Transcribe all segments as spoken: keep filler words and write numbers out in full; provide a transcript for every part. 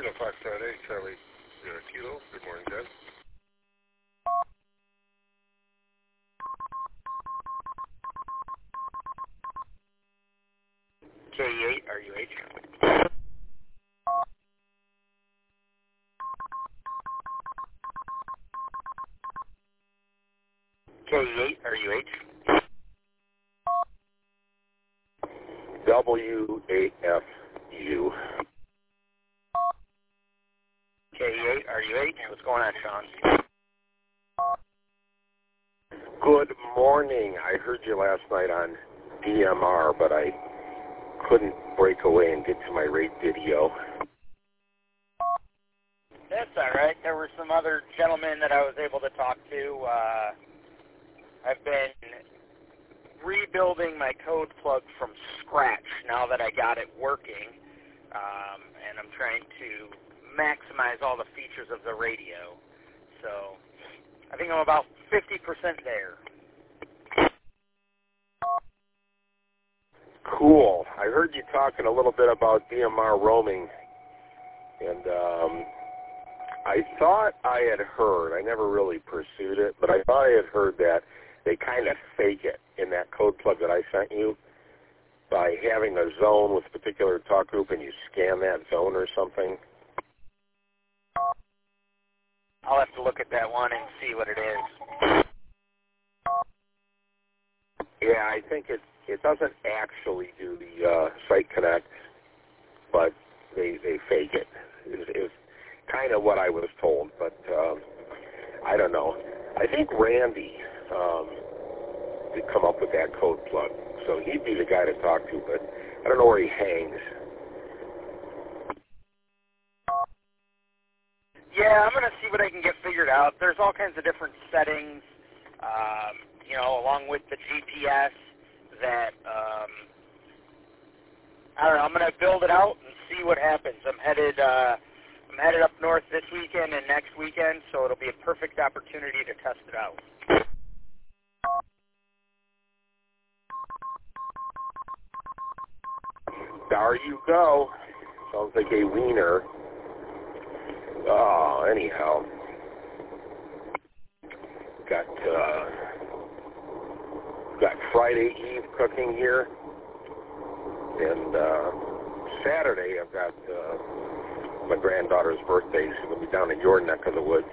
Kilo Fox Saturday, Charlie Zero Kilo. Good morning, Dad. K eight, R U H. K eight, R U H. W A F U. K eight, R U H. What's going on, Sean? Good morning. I heard you last night on D M R, but I couldn't break away and get to my rate video. That's all right. There were some other gentlemen that I was able to talk to. Uh, I've been rebuilding my code plug from scratch now that I got it working, um, and I'm trying to maximize all the features of the radio. So I think I'm about fifty percent there. Cool. I heard you talking a little bit about D M R roaming, and um, I thought I had heard, I never really pursued it, but I thought I had heard that they kind of fake it in that code plug that I sent you by having a zone with a particular talk group and you scan that zone or something. I'll have to look at that one and see what it is. Yeah, I think it it doesn't actually do the uh, Site Connect, but they they fake it. Is is kind of what I was told, but um, I don't know. I think Randy um, did come up with that code plug, so he'd be the guy to talk to, but I don't know where he hangs. Yeah, I'm going to see what I can get figured out. There's all kinds of different settings, um, you know, along with the G P S that, um, I don't know, I'm going to build it out and see what happens. I'm headed, uh, I'm headed up north this weekend and next weekend, so it'll be a perfect opportunity to test it out. There you go. Sounds like a wiener. Oh, anyhow, got uh, got Friday Eve cooking here, and uh, Saturday I've got uh, my granddaughter's birthday. She's gonna be down in your neck of the woods.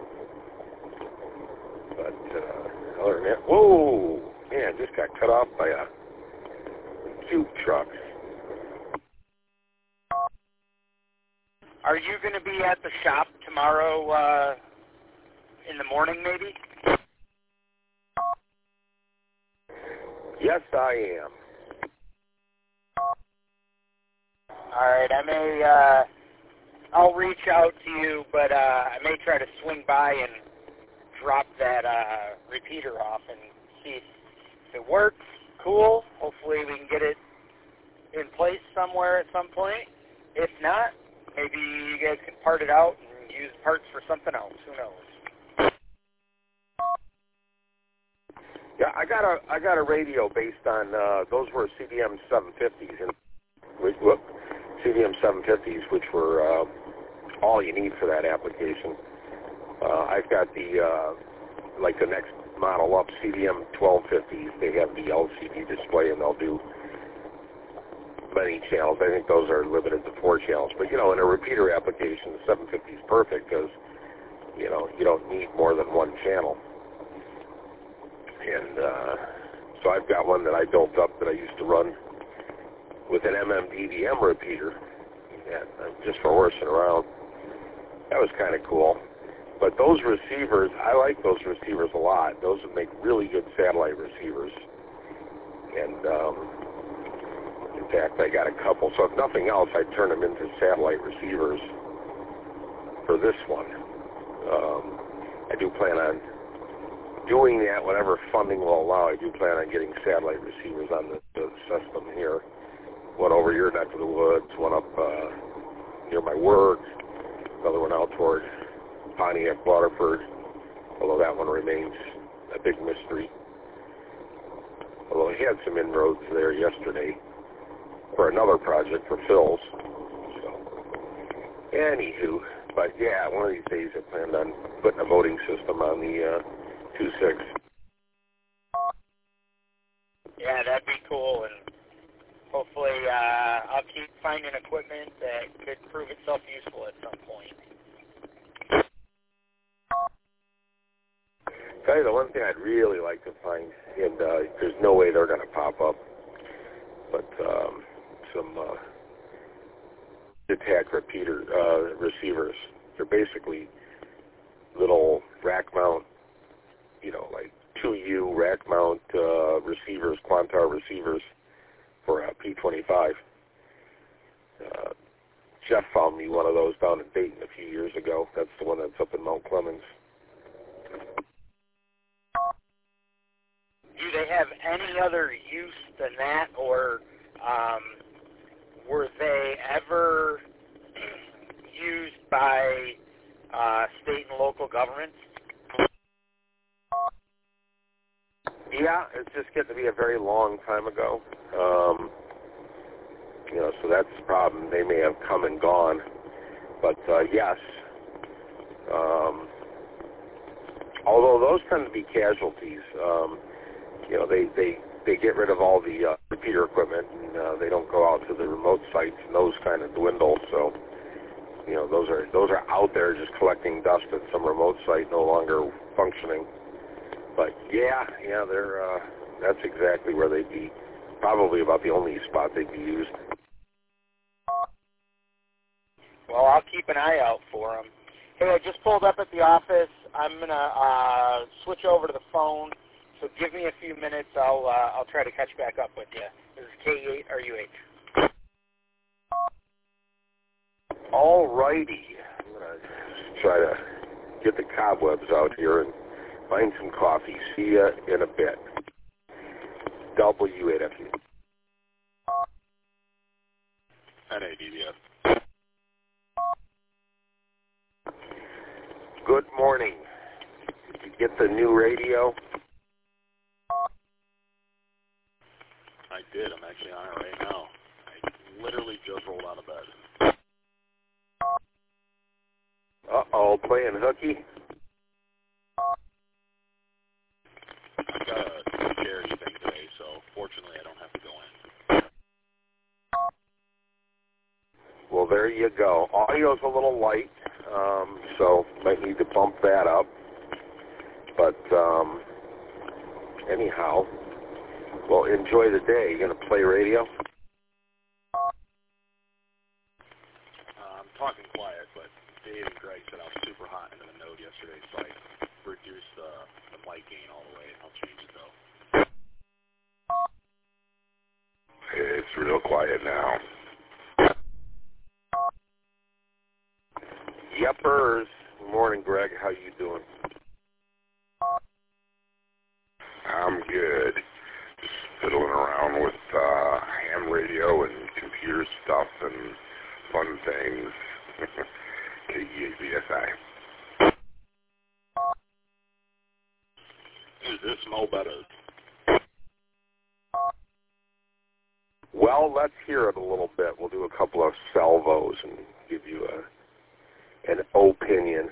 But uh, other than that, whoa, man, just got cut off by a cube truck. Are you going to be at the shop tomorrow uh, in the morning, maybe? Yes, I am. All right, I may, uh, I'll reach out to you, but uh, I may try to swing by and drop that uh, repeater off and see if it works. Cool. Hopefully we can get it in place somewhere at some point. If not, maybe you guys can part it out and use parts for something else. Who knows? Yeah, I got a I got a radio based on uh, those were C D M seven fifties and look C D M seven fifties, which were uh, all you need for that application. Uh, I've got the uh, like the next model up, C D M twelve fifties. They have the L C D display and they'll do many channels. I think those are limited to four channels. But, you know, in a repeater application, the seven fifty is perfect because, you know, you don't need more than one channel. And uh, so I've got one that I built up that I used to run with an M M D V M repeater, and, uh, just for horsing around. That was kind of cool. But those receivers, I like those receivers a lot. Those would make really good satellite receivers. And, um, in fact, I got a couple. So if nothing else, I'd turn them into satellite receivers for this one. Um, I do plan on doing that whenever funding will allow. I do plan on getting satellite receivers on the, the system here. One over your neck of the woods, one up uh, near my work, another one out toward Pontiac, Waterford, although that one remains a big mystery. Although he had some inroads there yesterday for another project for Phil's. So Anywho, but yeah, one of these days I planned on putting a voting system on the uh, two six. Yeah, that'd be cool, and hopefully uh, I'll keep finding equipment that could prove itself useful at some point. Tell you the one thing I'd really like to find, and uh, there's no way they're going to pop up, but um, some uh, attack repeater uh, receivers. They're basically little rack mount, you know, like two U rack mount uh, receivers, Quantar receivers for a P twenty-five. Uh, Jeff found me one of those down in Dayton a few years ago. That's the one that's up in Mount Clemens. Do they have any other use than that, or um, were they ever used by uh, state and local governments? Yeah, it's just getting to be a very long time ago. Um, you know, so that's the problem. They may have come and gone. But, uh, yes, um, although those tend to be casualties, um, you know, they, they, they get rid of all the uh, repeater equipment, and uh, they don't go out to the remote sites, and those kind of dwindle. So, you know, those are those are out there just collecting dust at some remote site, no longer functioning. But yeah, yeah, they're uh, that's exactly where they'd be. Probably about the only spot they'd be used. Well, I'll keep an eye out for them. Hey, I just pulled up at the office. I'm gonna uh, switch over to the phone. So give me a few minutes. I'll uh, I'll try to catch back up with you. This is K eight R U H. All righty. I'm gonna try to get the cobwebs out here and find some coffee. See ya in a bit. W eight F U. N A D B F. Good morning. Did you get the new radio? I did. I'm actually on it right now. I literally just rolled out of bed. Uh-oh, playing hooky? I've got a charity thing today, so fortunately I don't have to go in. Well, there you go. Audio's a little light, um, so might need to bump that up. But um, anyhow, well, enjoy the day. You going to play radio? Uh, I'm talking quiet, but Dave and Greg said I was super hot into the node yesterday, so I reduced uh, the mic gain all the way. I'll change it, though. It's real quiet now. Yepers. Morning, Greg. How you doing? I'm good. Just fiddling around with uh, ham radio and computer stuff and fun things. K E A B S I. Is this Mo better? Well, let's hear it a little bit. We'll do a couple of salvos and give you a an opinion.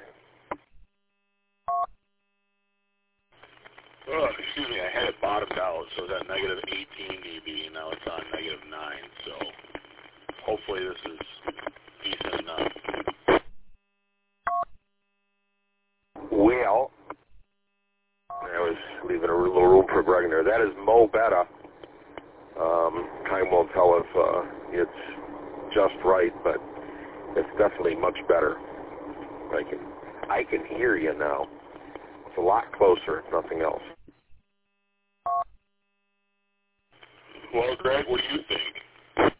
Oh, excuse me, I had it bottomed out, so it was at negative eighteen dB, and now it's on negative nine, so hopefully this is decent enough. Well, I was leaving a little room for Greg there. That is Mo Betta. Um, time will tell if uh, it's just right, but it's definitely much better. I can I can hear you now. It's a lot closer, if nothing else. Well, Greg, what do you think?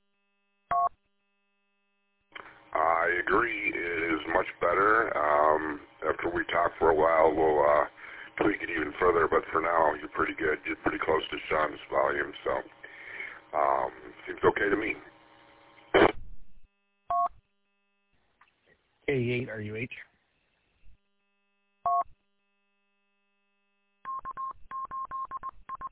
I agree. It is much better. Um, after we talk for a while, we'll uh, tweak it even further, but for now, you're pretty good. You're pretty close to Sean's volume, so um, seems okay to me. K eight R U H.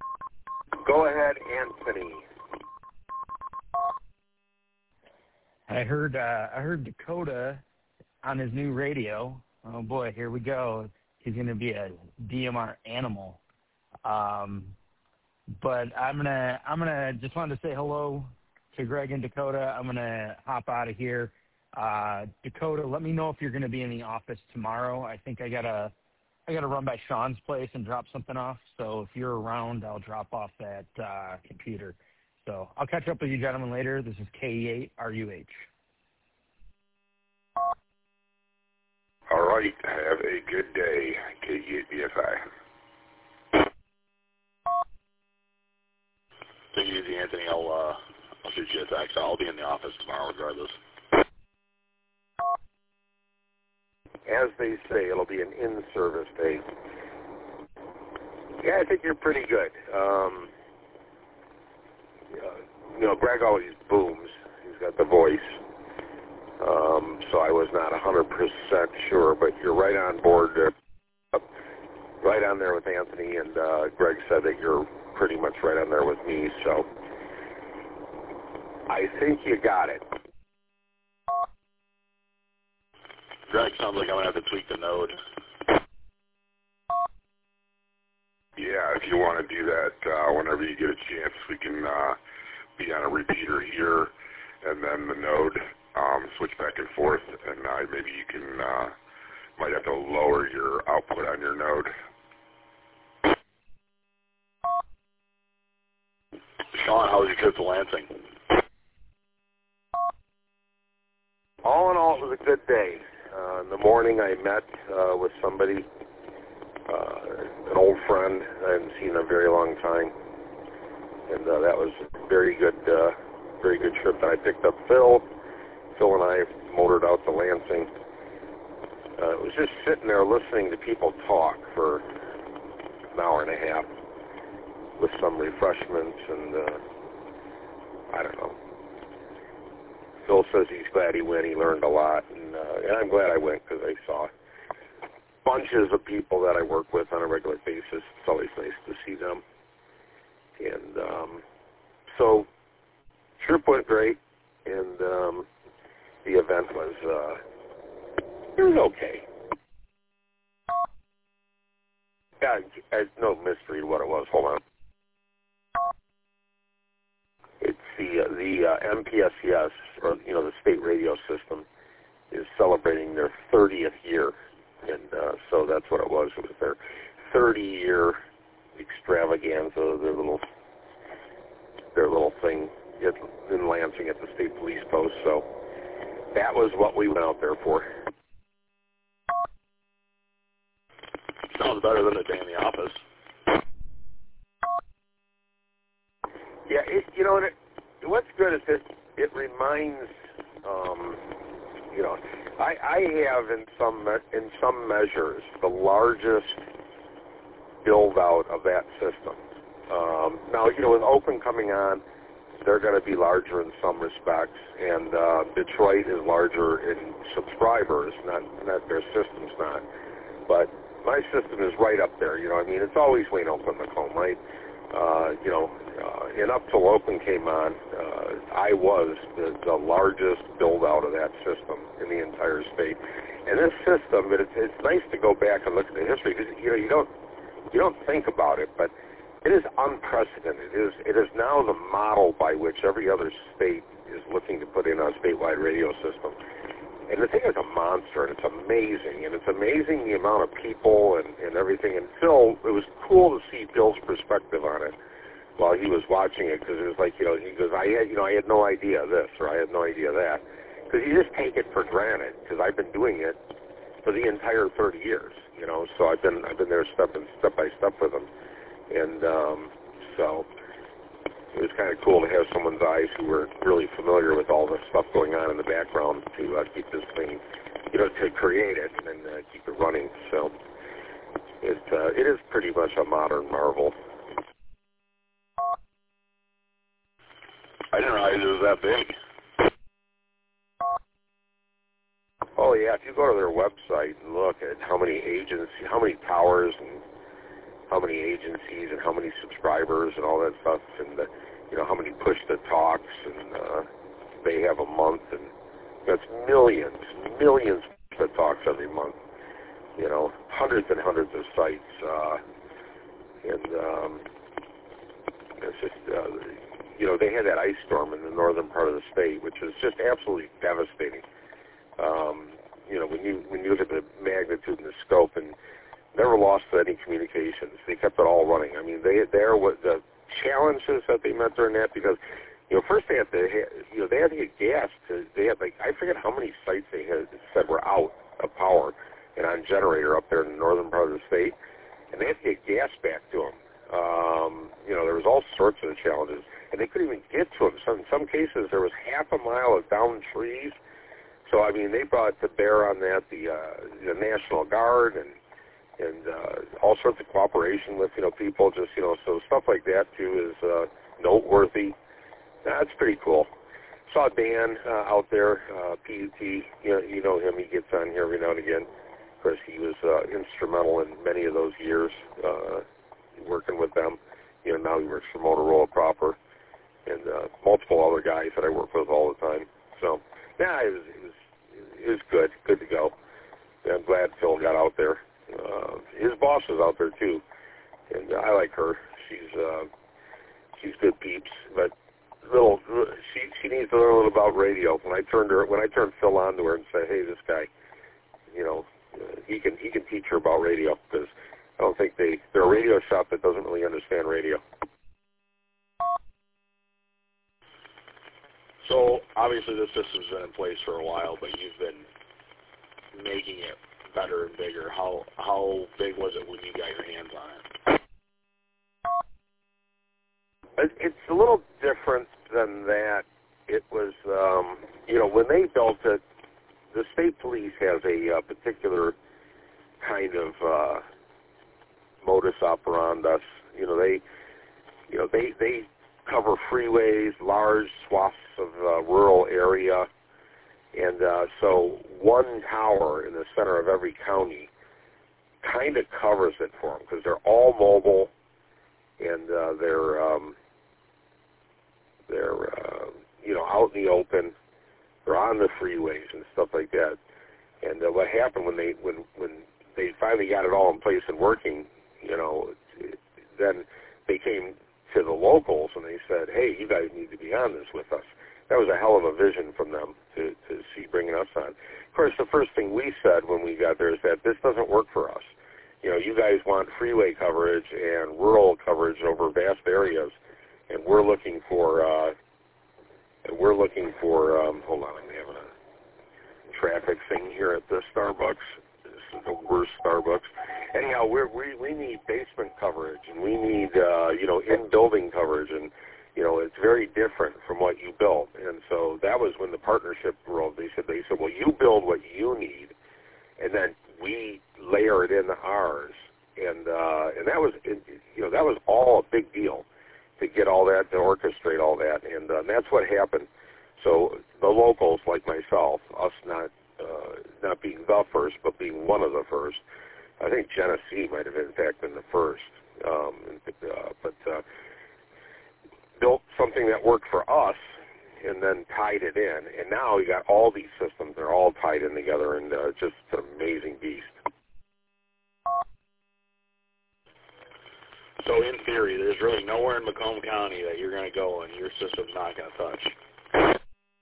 Go ahead, Anthony. I heard uh, I heard Dakota on his new radio. Oh boy, here we go. He's going to be a D M R animal. Um, but I'm gonna I'm gonna just wanted to say hello to Greg and Dakota. I'm gonna hop out of here. Uh, Dakota, let me know if you're going to be in the office tomorrow. I think I gotta I gotta run by Sean's place and drop something off. So if you're around, I'll drop off that uh, computer. So I'll catch up with you gentlemen later. This is K E eight R U H. All right. Have a good day, K E eight B F I. Take it easy, Anthony. I'll, uh, I'll shoot you a text. I'll be in the office tomorrow regardless. As they say, it'll be an in-service day. Yeah, I think you're pretty good. Um, you know, Greg always booms. He's got the voice. Um, so I was not one hundred percent sure, but you're right on board, uh, right on there with Anthony, and uh, Greg said that you're pretty much right on there with me, so I think you got it. Greg, sounds like I'm going to have to tweak the node. Yeah, if you want to do that, uh, whenever you get a chance, we can uh, be on a repeater here, and then the node, um, switch back and forth, and uh, maybe you can, uh, might have to lower your output on your node. Sean, how was your trip to Lansing? All in all, it was a good day. Uh, in the morning, I met uh, with somebody, uh, an old friend I hadn't seen in a very long time, and uh, that was a very good, uh, very good trip. Then I picked up Phil. Phil and I motored out to Lansing. Uh, it was just sitting there listening to people talk for an hour and a half with some refreshments, and uh, I don't know. Phil says he's glad he went. He learned a lot, and, uh, and I'm glad I went because I saw bunches of people that I work with on a regular basis. It's always nice to see them. And um, so, trip went great, and um, the event was, uh, it was okay. Yeah, I, no mystery what it was. Hold on. It's the uh, the uh, M P S C S, or you know, the state radio system, is celebrating their thirtieth year, and uh, so that's what it was. It was their thirty-year extravaganza, their little their little thing in Lansing at the state police post. So that was what we went out there for. Sounds better than a day in the office. Yeah, it, you know, it, what's good is it, it reminds, um, you know, I, I have in some in some measures the largest build out of that system. Um, now, you know, with Open coming on, they're going to be larger in some respects, and uh, Detroit is larger in subscribers, not not their system's not, but my system is right up there. You know, I mean, it's always Wayne Open McComb, right? Uh, you know, uh, and up till Open came on, uh, I was the, the largest build-out of that system in the entire state. And this system, it's, it's nice to go back and look at the history because you know you don't you don't think about it, but it is unprecedented. It is it is now the model by which every other state is looking to put in a statewide radio system. And the thing is a monster, and it's amazing, and it's amazing the amount of people and, and everything. And Phil, it was cool to see Phil's perspective on it while he was watching it, because it was like, you know, he goes, I had, you know, I had no idea this, or I had no idea that, because you just take it for granted, because I've been doing it for the entire thirty years, you know, so I've been, I've been there step and step by step with him, and um, so it was kind of cool to have someone's eyes who were really familiar with all the stuff going on in the background to uh, keep this thing, you know, to create it and uh, keep it running. So it uh, it is pretty much a modern marvel. I didn't realize it was that big. Oh yeah, if you go to their website and look at how many agencies, how many towers, and how many agencies, and how many subscribers, and all that stuff, and the, you know how many push to talks, and uh, they have a month, and That's millions, millions that talks every month. You know, hundreds and hundreds of sites, uh, and um, it's just, uh, you know, they had that ice storm in the northern part of the state, which is just absolutely devastating. Um, you know, when you when you look at the magnitude and the scope, and never lost any communications. They kept it all running. I mean, they there was the challenges that they met during that, because, you know, first they had to, you know, they had to get gas. To, they had like I forget how many sites they had said were out of power and on generator up there in the northern part of the state, and they had to get gas back to them. Um, you know, there was all sorts of challenges, and they couldn't even get to them. So in some cases, there was half a mile of downed trees. So I mean, they brought to bear on that the uh, the National Guard and and uh, all sorts of cooperation with, you know, people. Just, you know, so stuff like that too is uh, noteworthy. That's pretty cool. Saw Dan uh, out there, uh, P U T. You know, you know him. He gets on here every now and again. Of course, he was uh, instrumental in many of those years uh, working with them. You know, now he works for Motorola proper, and uh, multiple other guys that I work with all the time. So, yeah, it was, it was, it was good, good to go. And I'm glad Phil got out there. Uh, his boss is out there too, and I like her. She's uh, she's good peeps, but little she she needs to learn a little about radio. When I turned her, when I turned Phil on to her and said, "Hey, this guy, you know, uh, he can he can teach her about radio," because I don't think they they're a radio shop that doesn't really understand radio. So obviously this system's been in place for a while, but you've been making it better and bigger. How how big was it when you got your hands on it? It's a little different than that. It was, um, you know, when they built it, the state police has a uh, particular kind of uh, modus operandi. You know, they, you know, they they cover freeways, large swaths of uh, rural area. And uh, so one tower in the center of every county kind of covers it for them, because they're all mobile, and uh, they're um, they're uh, you know, out in the open. They're on the freeways and stuff like that. And uh, what happened when they when when they finally got it all in place and working, you know, it, then they came to the locals and they said, "Hey, you guys need to be on this with us." That was a hell of a vision from them to, to see bringing us on. Of course, the first thing we said when we got there is that this doesn't work for us. You know, you guys want freeway coverage and rural coverage over vast areas, and we're looking for, uh, we're looking for, um, hold on, I'm having a traffic thing here at the Starbucks. This is the worst Starbucks. Anyhow, we're, we we need basement coverage, and we need, uh, you know, in-building coverage, and you know, it's very different from what you built. And so that was when the partnership world, they said, they said, well, you build what you need, and then we layer it into ours. And uh, and that was, you know, that was all a big deal to get all that, to orchestrate all that. And, uh, and that's what happened. So the locals, like myself, us not uh, not being the first, but being one of the first, I think Genesee might have, in fact, been the first. Um, uh, but uh, built something that worked for us, and then tied it in. And now you got all these systems. They're all tied in together, and uh, just an amazing beast. So in theory, there's really nowhere in Macomb County that you're going to go and your system's not going to touch.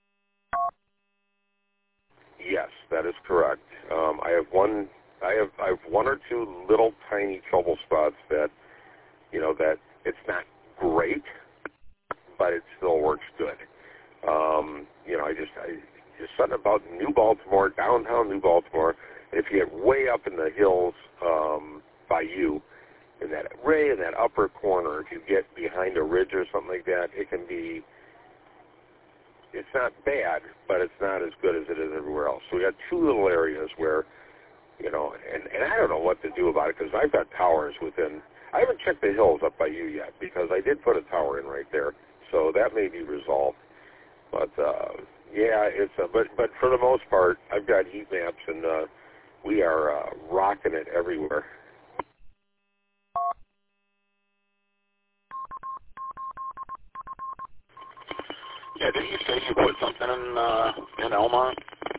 Yes, that is correct. Um, I have one. I have I have one or two little tiny trouble spots that, you know, that it's not great, but it still works good. Um, you know, I just I just something about New Baltimore, downtown New Baltimore. If you get way up in the hills um, by you, in that way in that upper corner, if you get behind a ridge or something like that, it can be. It's not bad, but it's not as good as it is everywhere else. So we got two little areas where, you know, and, and I don't know what to do about it, because I've got towers within. I haven't checked the hills up by you yet, because I did put a tower in right there, so that may be resolved. But uh, yeah, it's a, but but for the most part, I've got heat maps, and uh, we are uh, rocking it everywhere. Yeah, Yeah, didn't you say you put something in uh, in Elmont?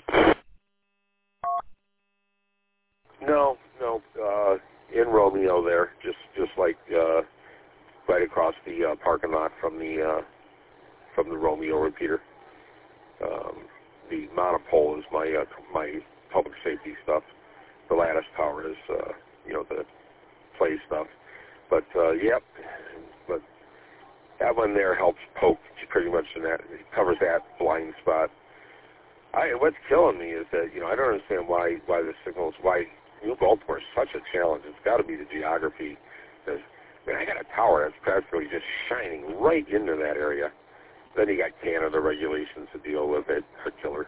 No, no, uh, in Romeo there, just just like uh, right across the uh, parking lot from the uh, from the Romeo repeater. Um, the monopole is my uh, my public safety stuff. The lattice tower is uh, you know the play stuff. But uh, yep, but that one there helps poke pretty much in that. It covers that blind spot. I what's killing me is that you know I don't understand why why the signals why New Baltimore is such a challenge. It's got to be the geography. Because I mean I got a tower that's practically just shining right into that area. Then you got Canada regulations to deal with. It a killer.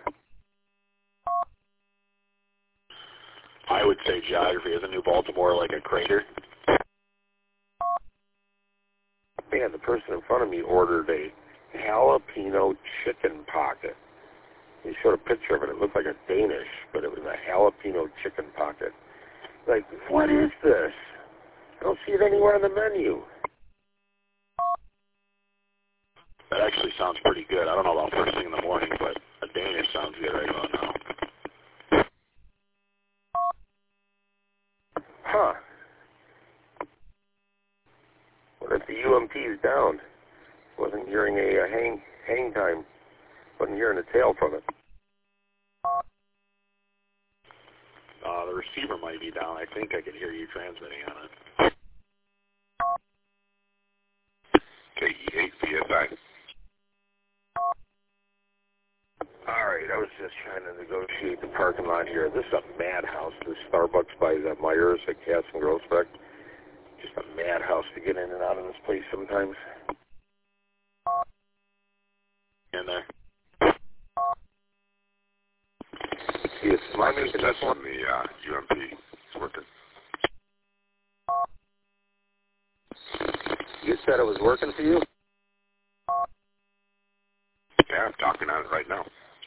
I would say geography. Isn't New Baltimore like a crater? Man, the person in front of me ordered a jalapeno chicken pocket. He showed a picture of it. It looked like a Danish, but it was a jalapeno chicken pocket. Like, what is this? I don't see it anywhere on the menu. That actually sounds pretty good. I don't know about first thing in the morning, but a Danish sounds good right about now. Huh. What if the U M P is down? Wasn't hearing a, a hang hang time. Wasn't hearing a tail from it. Uh, the receiver might be down. I think I could hear you transmitting on it. K E eight B S I. All right, I was just trying to negotiate the parking lot here. This is a madhouse. This Starbucks by the Myers at Cass and Groesbeck. Just a madhouse to get in and out of this place sometimes. In there. Yes, my I'm just testing the uh, U M P. It's working. You said it was working for you? Yeah, I'm talking on it right now.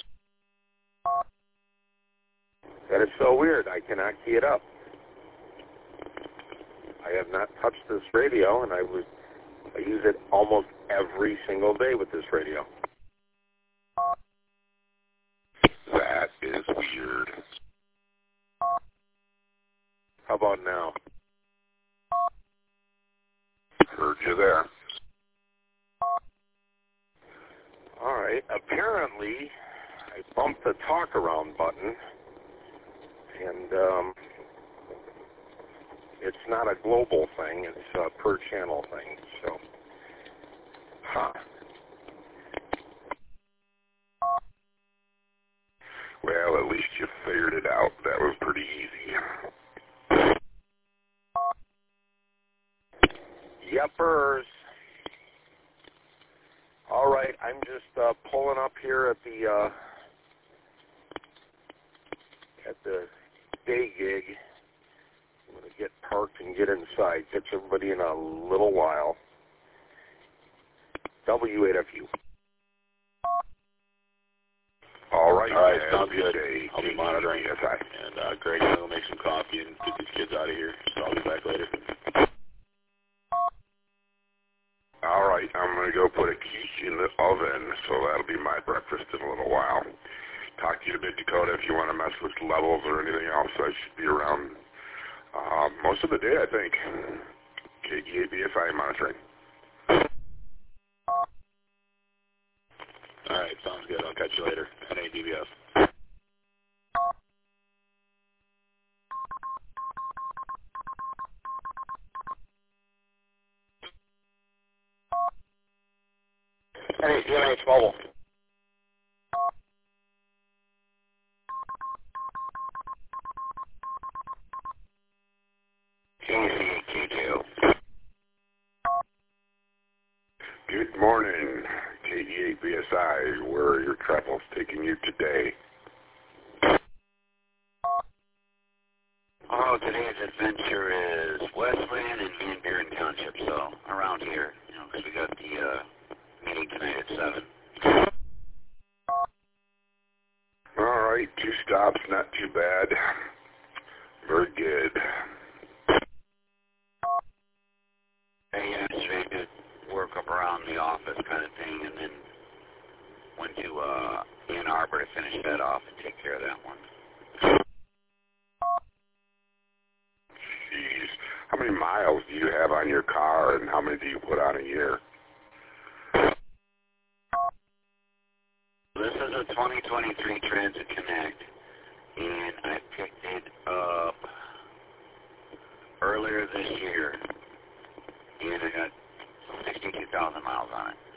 That is so weird. I cannot key it up. I have not touched this radio, and I would I use it almost every single day with this radio. That is weird. How about now? Heard you there. All right. Apparently, I bumped the talk around button, and um, it's not a global thing. It's a per channel thing. So, huh. Well, at least you figured it out. That was pretty easy. Yepers. All right, I'm just uh, pulling up here at the uh, at the day gig. I'm going to get parked and get inside. Catch everybody in a little while. W eight F U. All right, All right, man. sounds good. Day, I'll be monitoring. Yes, I. And uh, Greg, I'm going to make some coffee and get these kids out of here, so I'll be back later. All right, I'm going to go put a quiche in the oven, so that'll be my breakfast in a little while. Talk to you in a bit, Dakota, if you want to mess with levels or anything else. I should be around uh, most of the day, I think. K E A B S I monitoring. All right, sounds good. I'll catch you later. N A D B S. Hey, U N H Mobile. K C K two. Good morning, K E A B S I. Where are your travels taking you today? Oh, today's adventure is Westland and Van Buren Township, so around here, you know, because we got the uh, meeting tonight at seven. All right, two stops, not too bad. Very good. Hey, yesterday I did work up around the office kind of thing, and then going to uh, Ann Arbor to finish that off and take care of that one. Jeez. How many miles do you have on your car, and how many do you put on a year? This is a twenty twenty-three Transit Connect, and I picked it up earlier this year, and I got sixty-two thousand miles on it.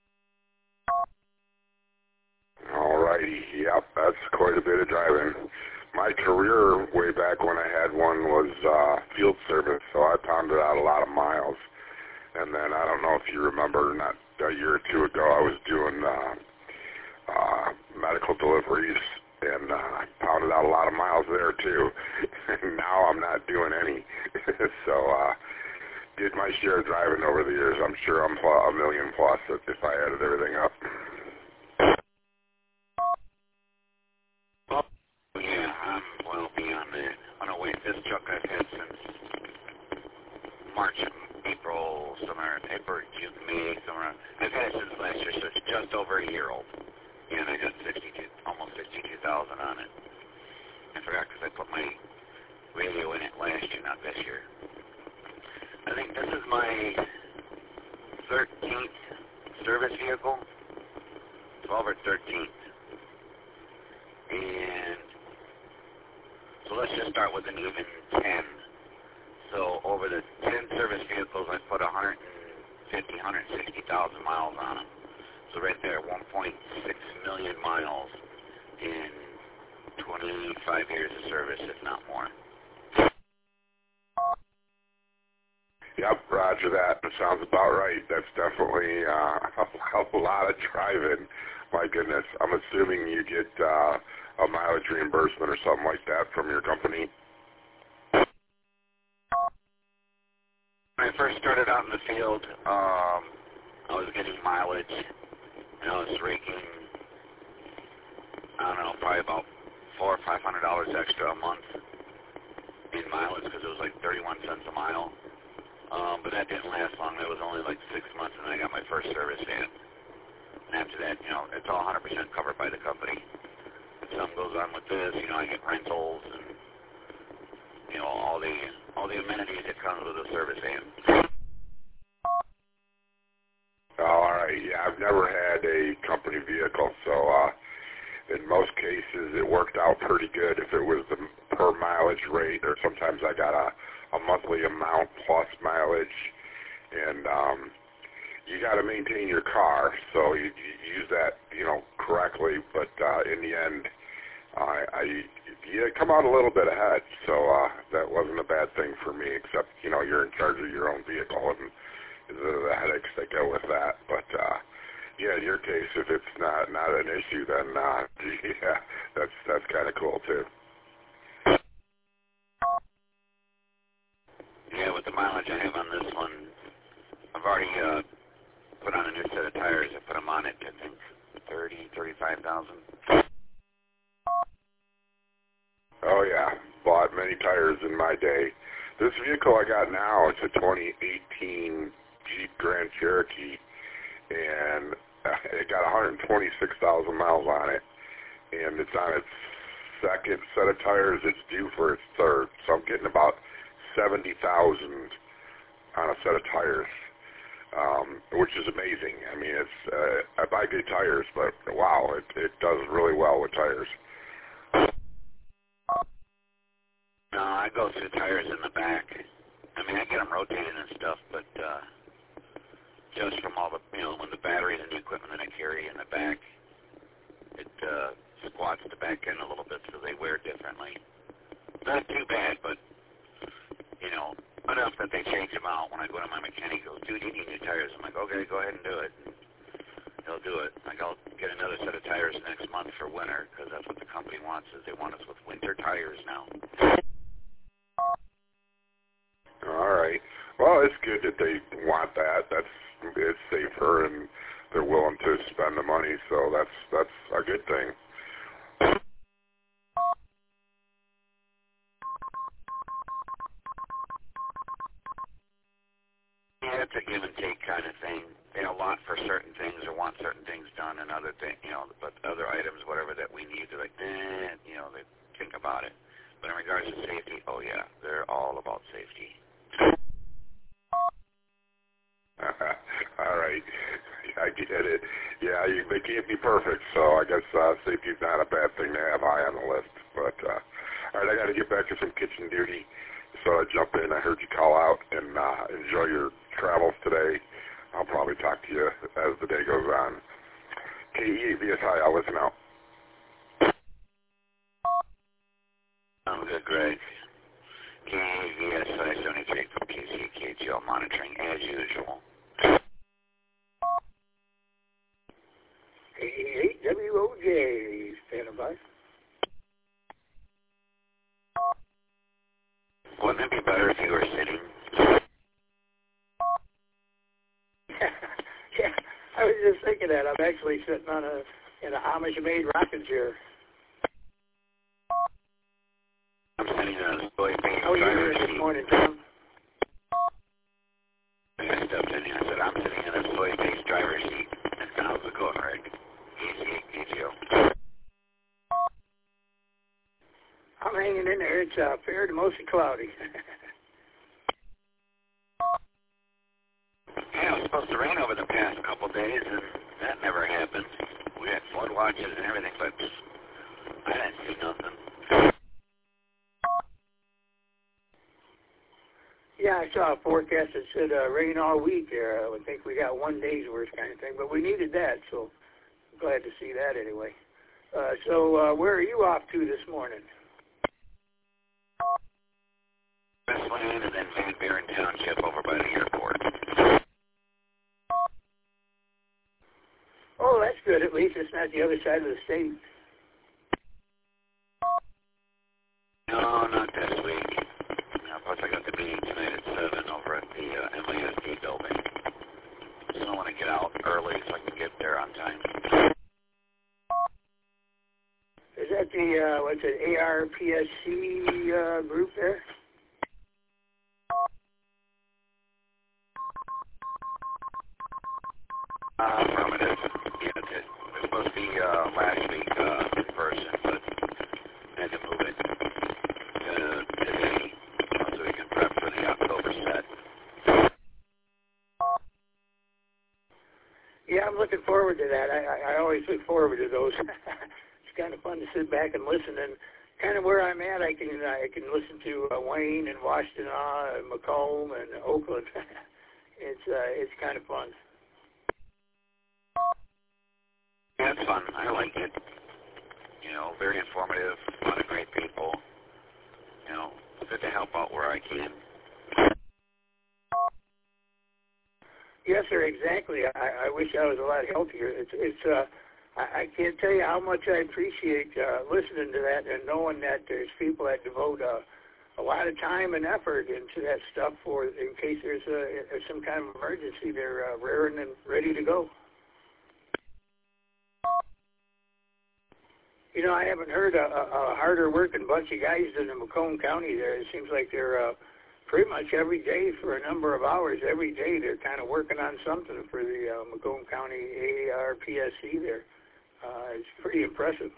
Alrighty, yep, that's quite a bit of driving. My career way back when I had one was uh, field service, so I pounded out a lot of miles. And then I don't know if you remember, not a year or two ago, I was doing uh, uh, medical deliveries, and uh, pounded out a lot of miles there too. And now I'm not doing any. So uh, did my share of driving over the years. I'm sure I'm a million plus if I added everything up. Yeah, I'm well beyond that. Oh no, wait, this truck I've had since March, April, somewhere, April, June, May, somewhere. I've had it since last year, so it's just over a year old. And I got sixty-two, almost sixty-two thousand on it. I forgot because I put my radio in it last year, not this year. I think this is my thirteenth service vehicle, twelve or thirteenth. And so let's just start with an even ten. So over the ten service vehicles, I put one hundred fifty, one hundred sixty thousand miles on them. So right there, one point six million miles in twenty-five years of service, if not more. Yep, roger that. That sounds about right. That's definitely uh, a lot of driving. My goodness. I'm assuming you get uh, a mileage reimbursement or something like that from your company. When I first started out in the field, um, I was getting mileage, and I was raking, I don't know, probably about four or five hundred dollars extra a month in mileage because it was like thirty-one cents a mile. Um, but that didn't last long. That was only like six months, and then I got my first service van. And after that, you know, it's all one hundred percent covered by the company. If something goes on with this, you know, I get rentals and, you know, all the all the amenities that comes with a service van. Oh, all right. Yeah, I've never had a company vehicle, so uh, in most cases it worked out pretty good if it was the per mileage rate, or sometimes I got a, a monthly amount plus mileage, and um, you got to maintain your car, so you, you use that, you know, correctly. But uh, in the end, I, I you come out a little bit ahead, so uh, that wasn't a bad thing for me. Except, you know, you're in charge of your own vehicle and the, the headaches that go with that. But uh, yeah, in your case, if it's not not an issue, then uh, yeah, that's that's kind of cool too. Yeah, with the mileage I have on this one, I've already uh, put on a new set of tires. I put them on it, I think, thirty, thirty-five thousand. Oh yeah, bought many tires in my day. This vehicle I got now, it's a twenty eighteen Jeep Grand Cherokee, and it got one hundred twenty-six thousand miles on it, and it's on its second set of tires. It's due for its third, so I'm getting about seventy thousand on a set of tires, um, which is amazing. I mean, it's uh, I buy good tires, but wow, it, it does really well with tires. No, I go through tires in the back. I mean, I get them rotated and stuff, but uh, just from all the, you know, when the batteries and the equipment that I carry in the back, it uh, squats the back end a little bit so they wear differently. Not too bad, but, you know, enough that they change them out. When I go to my mechanic, he goes, dude, you need new tires. I'm like, okay, go ahead and do it. He'll do it. Like, I'll get another set of tires next month for winter, because that's what the company wants, is they want us with winter tires now. All right. Well, it's good that they want that. That's it's safer, and they're willing to spend the money, so that's that's a good thing. Yeah, it's a give and take kind of thing. They allot for certain things or want certain things done, and other thing, you know, but other items, whatever that we need, they're like, eh, you know, they think about it. But in regards to safety, oh yeah, they're all about safety. All right, I get it. Yeah, you, they can't be perfect, so I guess uh, safety's not a bad thing to have high on the list. But uh, all right, I got to get back to some kitchen duty, so I jump in. I heard you call out, and uh, enjoy your travels today. I'll probably talk to you as the day goes on. K E A V S I, I'll listen out. I'm good, Greg. K E A V S I seventy-three from K C K G L monitoring as usual. K E eight W O J, standing by. Wouldn't it be better if you were sitting? Yeah, I was just thinking that. I'm actually sitting on a in a Amish-made rocking chair. I'm sitting on a soy-based How are you driver's doing seat. this morning, Tom? I stepped in here. I said, I'm sitting in a soy-based driver's seat. How's it going, Rick? Easy, easy. I'm hanging in there. It's uh, fair to mostly cloudy. Yeah, it was supposed to rain over the past couple of days, and that never happened. We had flood watches and everything, but I didn't see nothing. Yeah, I saw a forecast that said uh, rain all week there. I would think we got one day's worth kind of thing, but we needed that, so I'm glad to see that anyway. Uh, so uh, where are you off to this morning? Westland and then Van Buren Township over by the airport. Oh, that's good. At least it's not the other side of the state. No, not this week. No, plus I got the meeting tonight at seven over at the uh, M I S D building. So I want to get out early so I can get there on time. Is that the, uh, what's it, A R P S C uh, group there? Uh, affirmative. Yeah, it did. It was supposed to be uh, last week uh, in person, but I had to move it to today so we can prep for the October set. Yeah, I'm looking forward to that. I, I, I always look forward to those. It's kind of fun to sit back and listen. And kind of where I'm at, I can I can listen to uh, Wayne and Washtenaw and Macomb and Oakland. it's uh, it's kind of fun. Yeah, it's fun. I like it. You know, very informative, a lot of great people. You know, good to help out where I can. Yes, sir, exactly. I, I wish I was a lot healthier. It's, it's. Uh, I, I can't tell you how much I appreciate uh, listening to that and knowing that there's people that devote uh, a lot of time and effort into that stuff for in case there's a, there's some kind of emergency. They're uh, raring and ready to go. You know, I haven't heard a, a, a harder working bunch of guys than the Macomb County there. It seems like they're uh, pretty much every day for a number of hours. Every day they're kind of working on something for the uh, Macomb County A R P S C there. Uh, it's pretty impressive.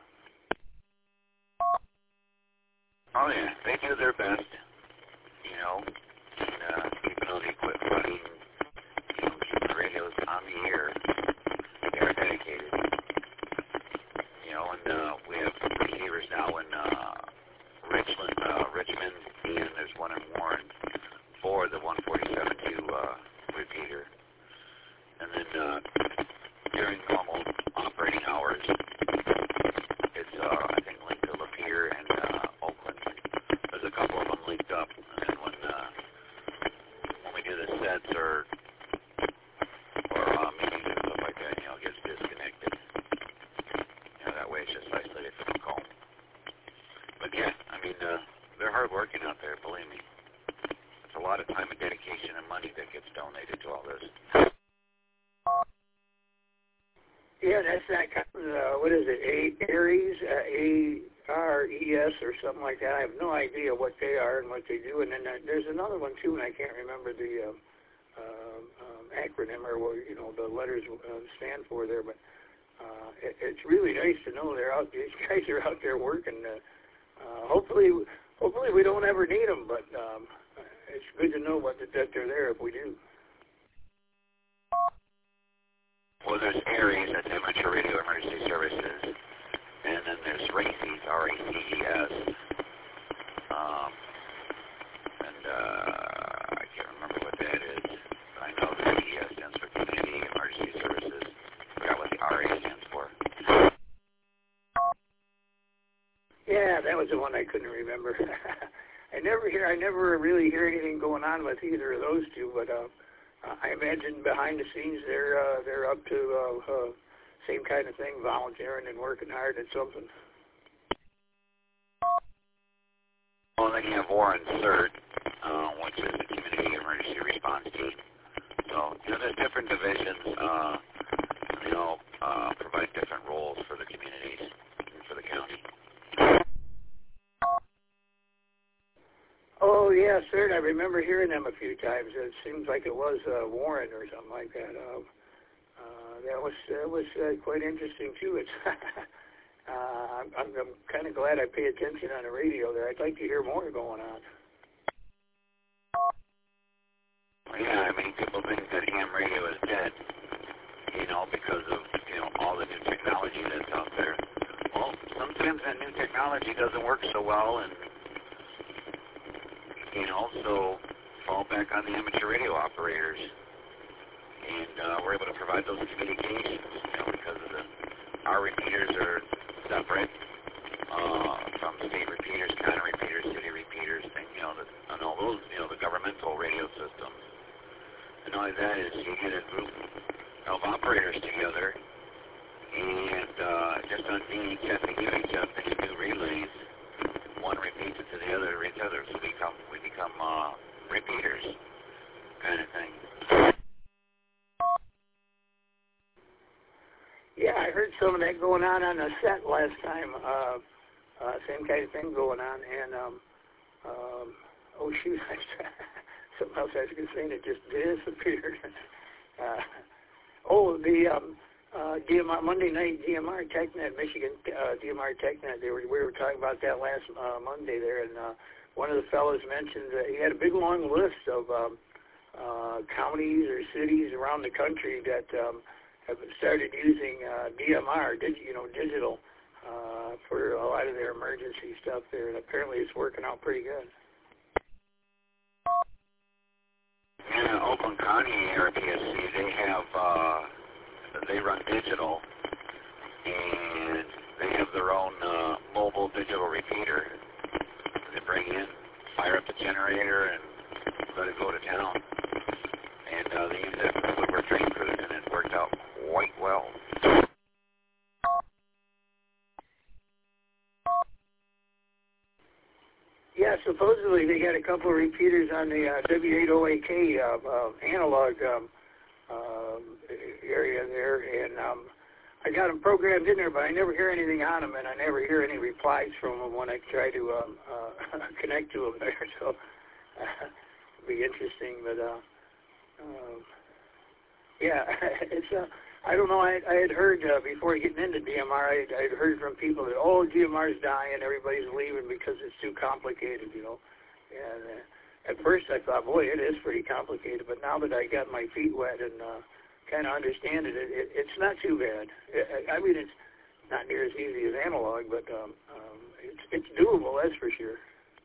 Oh, yeah. They do their best, you know, and uh, keeping all the equipment running, you know, keeping the radios on the air. They're dedicated. You know, and uh, we have receivers now in uh, Richland, uh, Richmond, and there's one in Warren for the one forty-seven two uh, repeater. And then uh, during normal operating hours, it's, uh, I think, linked to Lapeer and uh, Oakland. There's a couple of them linked up. And then when, uh, when we do the sets or, or uh, meetings and stuff like that, you know, it gets disconnected. That way it's just isolated from the call. But yeah, I mean, uh, they're hard working out there, believe me. It's a lot of time and dedication and money that gets donated to all this. Yeah, that's that kind of, uh, what is it, A- Aries, uh, A R E S or something like that. I have no idea what they are and what they do. And then uh, there's another one, too, and I can't remember the uh, uh, acronym or what, you know, the letters uh, stand for there, but uh, it, it's really nice to know they're out. These guys are out there working. Uh, uh, hopefully, hopefully we don't ever need them, but um, it's good to know what, that they're there if we do. Well, there's ARES, that's Amateur Radio Emergency Services, and then there's RACES, R A C E S, um, and uh, I can't remember what that is. I know the C E S stands for Community Emergency Services. I forgot what the R A stands for. Yeah, that was the one I couldn't remember. I never hear, I never really hear anything going on with either of those two, but uh, I imagine behind the scenes they're uh, they're up to uh, uh, same kind of thing, volunteering and working hard at something. Well, then you have Warren CERT, uh, which is the Community Emergency Response Team. So, you know, there's different divisions, uh, you know, uh, provide different roles for the communities and for the county. Oh, yeah, CERT, I remember hearing them a few times. It seems like it was uh, Warren or something like that. Uh, uh, that was that was uh, quite interesting, too. It's uh, I'm, I'm, I'm kind of glad I pay attention on the radio there. I'd like to hear more going on. Yeah, I mean, people think that ham radio is dead, you know, because of, you know, all the new technology that's out there. Well, sometimes that new technology doesn't work so well, and, you know, so fall back on the amateur radio operators. And uh, we're able to provide those communications, you know, because of the, our repeaters are separate uh, from state repeaters, county repeaters, city repeaters, and, you know, the, and all those, you know, the governmental radio systems. And all that is you get a group of operators together, and uh, just on D H F and U H F, they do relays. One repeats it to the other, to the other, so we become, we become uh, repeaters, kind of thing. Yeah, I heard some of that going on on the set last time. Uh, uh, same kind of thing going on, and um, um, oh shoot, something else I was going to say, and it just disappeared. uh, oh, the um, uh, D M R Monday night D M R TechNet, Michigan uh, D M R TechNet. They were we were talking about that last uh, Monday there, and uh, one of the fellows mentioned that he had a big long list of um, uh, counties or cities around the country that um, have started using uh, D M R, dig, you know, digital, uh, for a lot of their emergency stuff there, and apparently it's working out pretty good. Yeah, Oakland County R P S C, they have, uh, they run digital, and they have their own uh, mobile digital repeater. They bring in, fire up the generator, and let it go to town. And uh, they use that for Woodward training crews, and it worked out quite well. Yeah, supposedly they got a couple of repeaters on the uh, W eight oh eight K uh, uh, analog um, uh, area there, and um, I got them programmed in there, but I never hear anything on them, and I never hear any replies from them when I try to um, uh, connect to them there. So uh, it'll be interesting, but uh, uh, yeah, it's uh, I don't know. I, I had heard uh, before getting into D M R, I had heard from people that, oh, D M R's dying, everybody's leaving because it's too complicated, you know. And uh, at first I thought, boy, it is pretty complicated. But now that I got my feet wet and uh, kind of understand it, it, it, it's not too bad. It, I mean, it's not near as easy as analog, but um, um, it's, it's doable, that's for sure.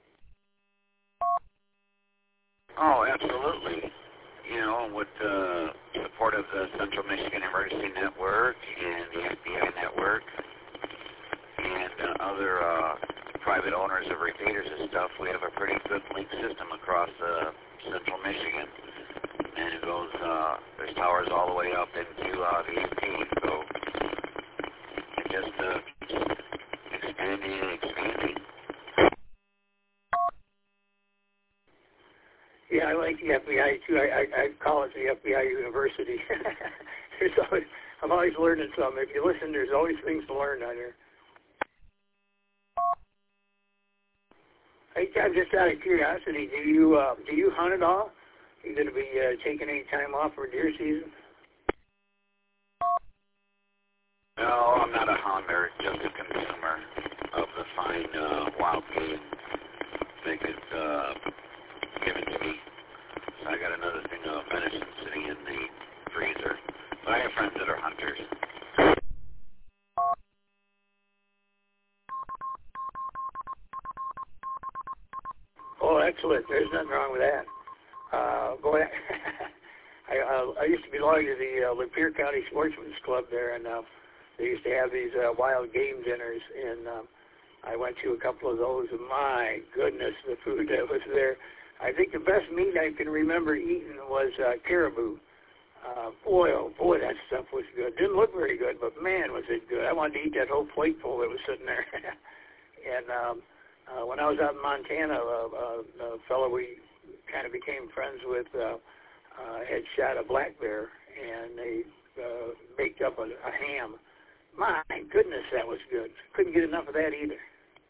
Oh, absolutely. You know, with the support of the Central Michigan Emergency Network and the F B I network and uh, other uh, private owners of repeaters and stuff, we have a pretty good link system across uh, Central Michigan. And it goes, uh, there's towers all the way up into uh, the U P. So it just uh, keeps expanding and expanding. Yeah, I like the F B I too. I, I, I call it the F B I University. There's always, I'm always learning something. If you listen, there's always things to learn on here. Hey, John, just out of curiosity, do you uh, do you hunt at all? you going to be uh, taking any time off for deer season? No, I'm not a hunter, just a consumer of the fine uh, wild game. They could uh, give it to me. So I got another thing of venison sitting in the freezer. But I have friends that are hunters. Oh, excellent. There's nothing wrong with that. Uh, go ahead. I, uh, I used to belong to the uh, Lapeer County Sportsman's Club there, and uh, they used to have these uh, wild game dinners, and um, I went to a couple of those, and my goodness, the food that was there. I think the best meat I can remember eating was uh, caribou. Uh, boy, oh boy, that stuff was good. Didn't look very good, but man, was it good. I wanted to eat that whole plateful that was sitting there. And um, uh, when I was out in Montana, uh, uh, a fellow we kind of became friends with uh, uh, had shot a black bear, and they uh, baked up a, a ham. My goodness, that was good. Couldn't get enough of that either.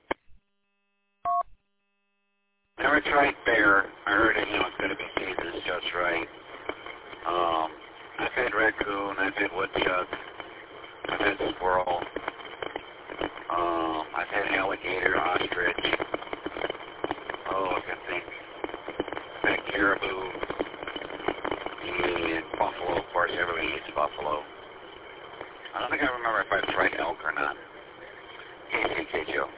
Never tried bear. I heard it, you know, it's going to be seasoned just right. Um, I've had raccoon, I've had woodchuck, I've had squirrel, um, I've had alligator, ostrich. Oh, I can think. I've had caribou, and buffalo. Of course, everybody eats buffalo. I don't think I remember if I've tried elk or not. K C K Joe.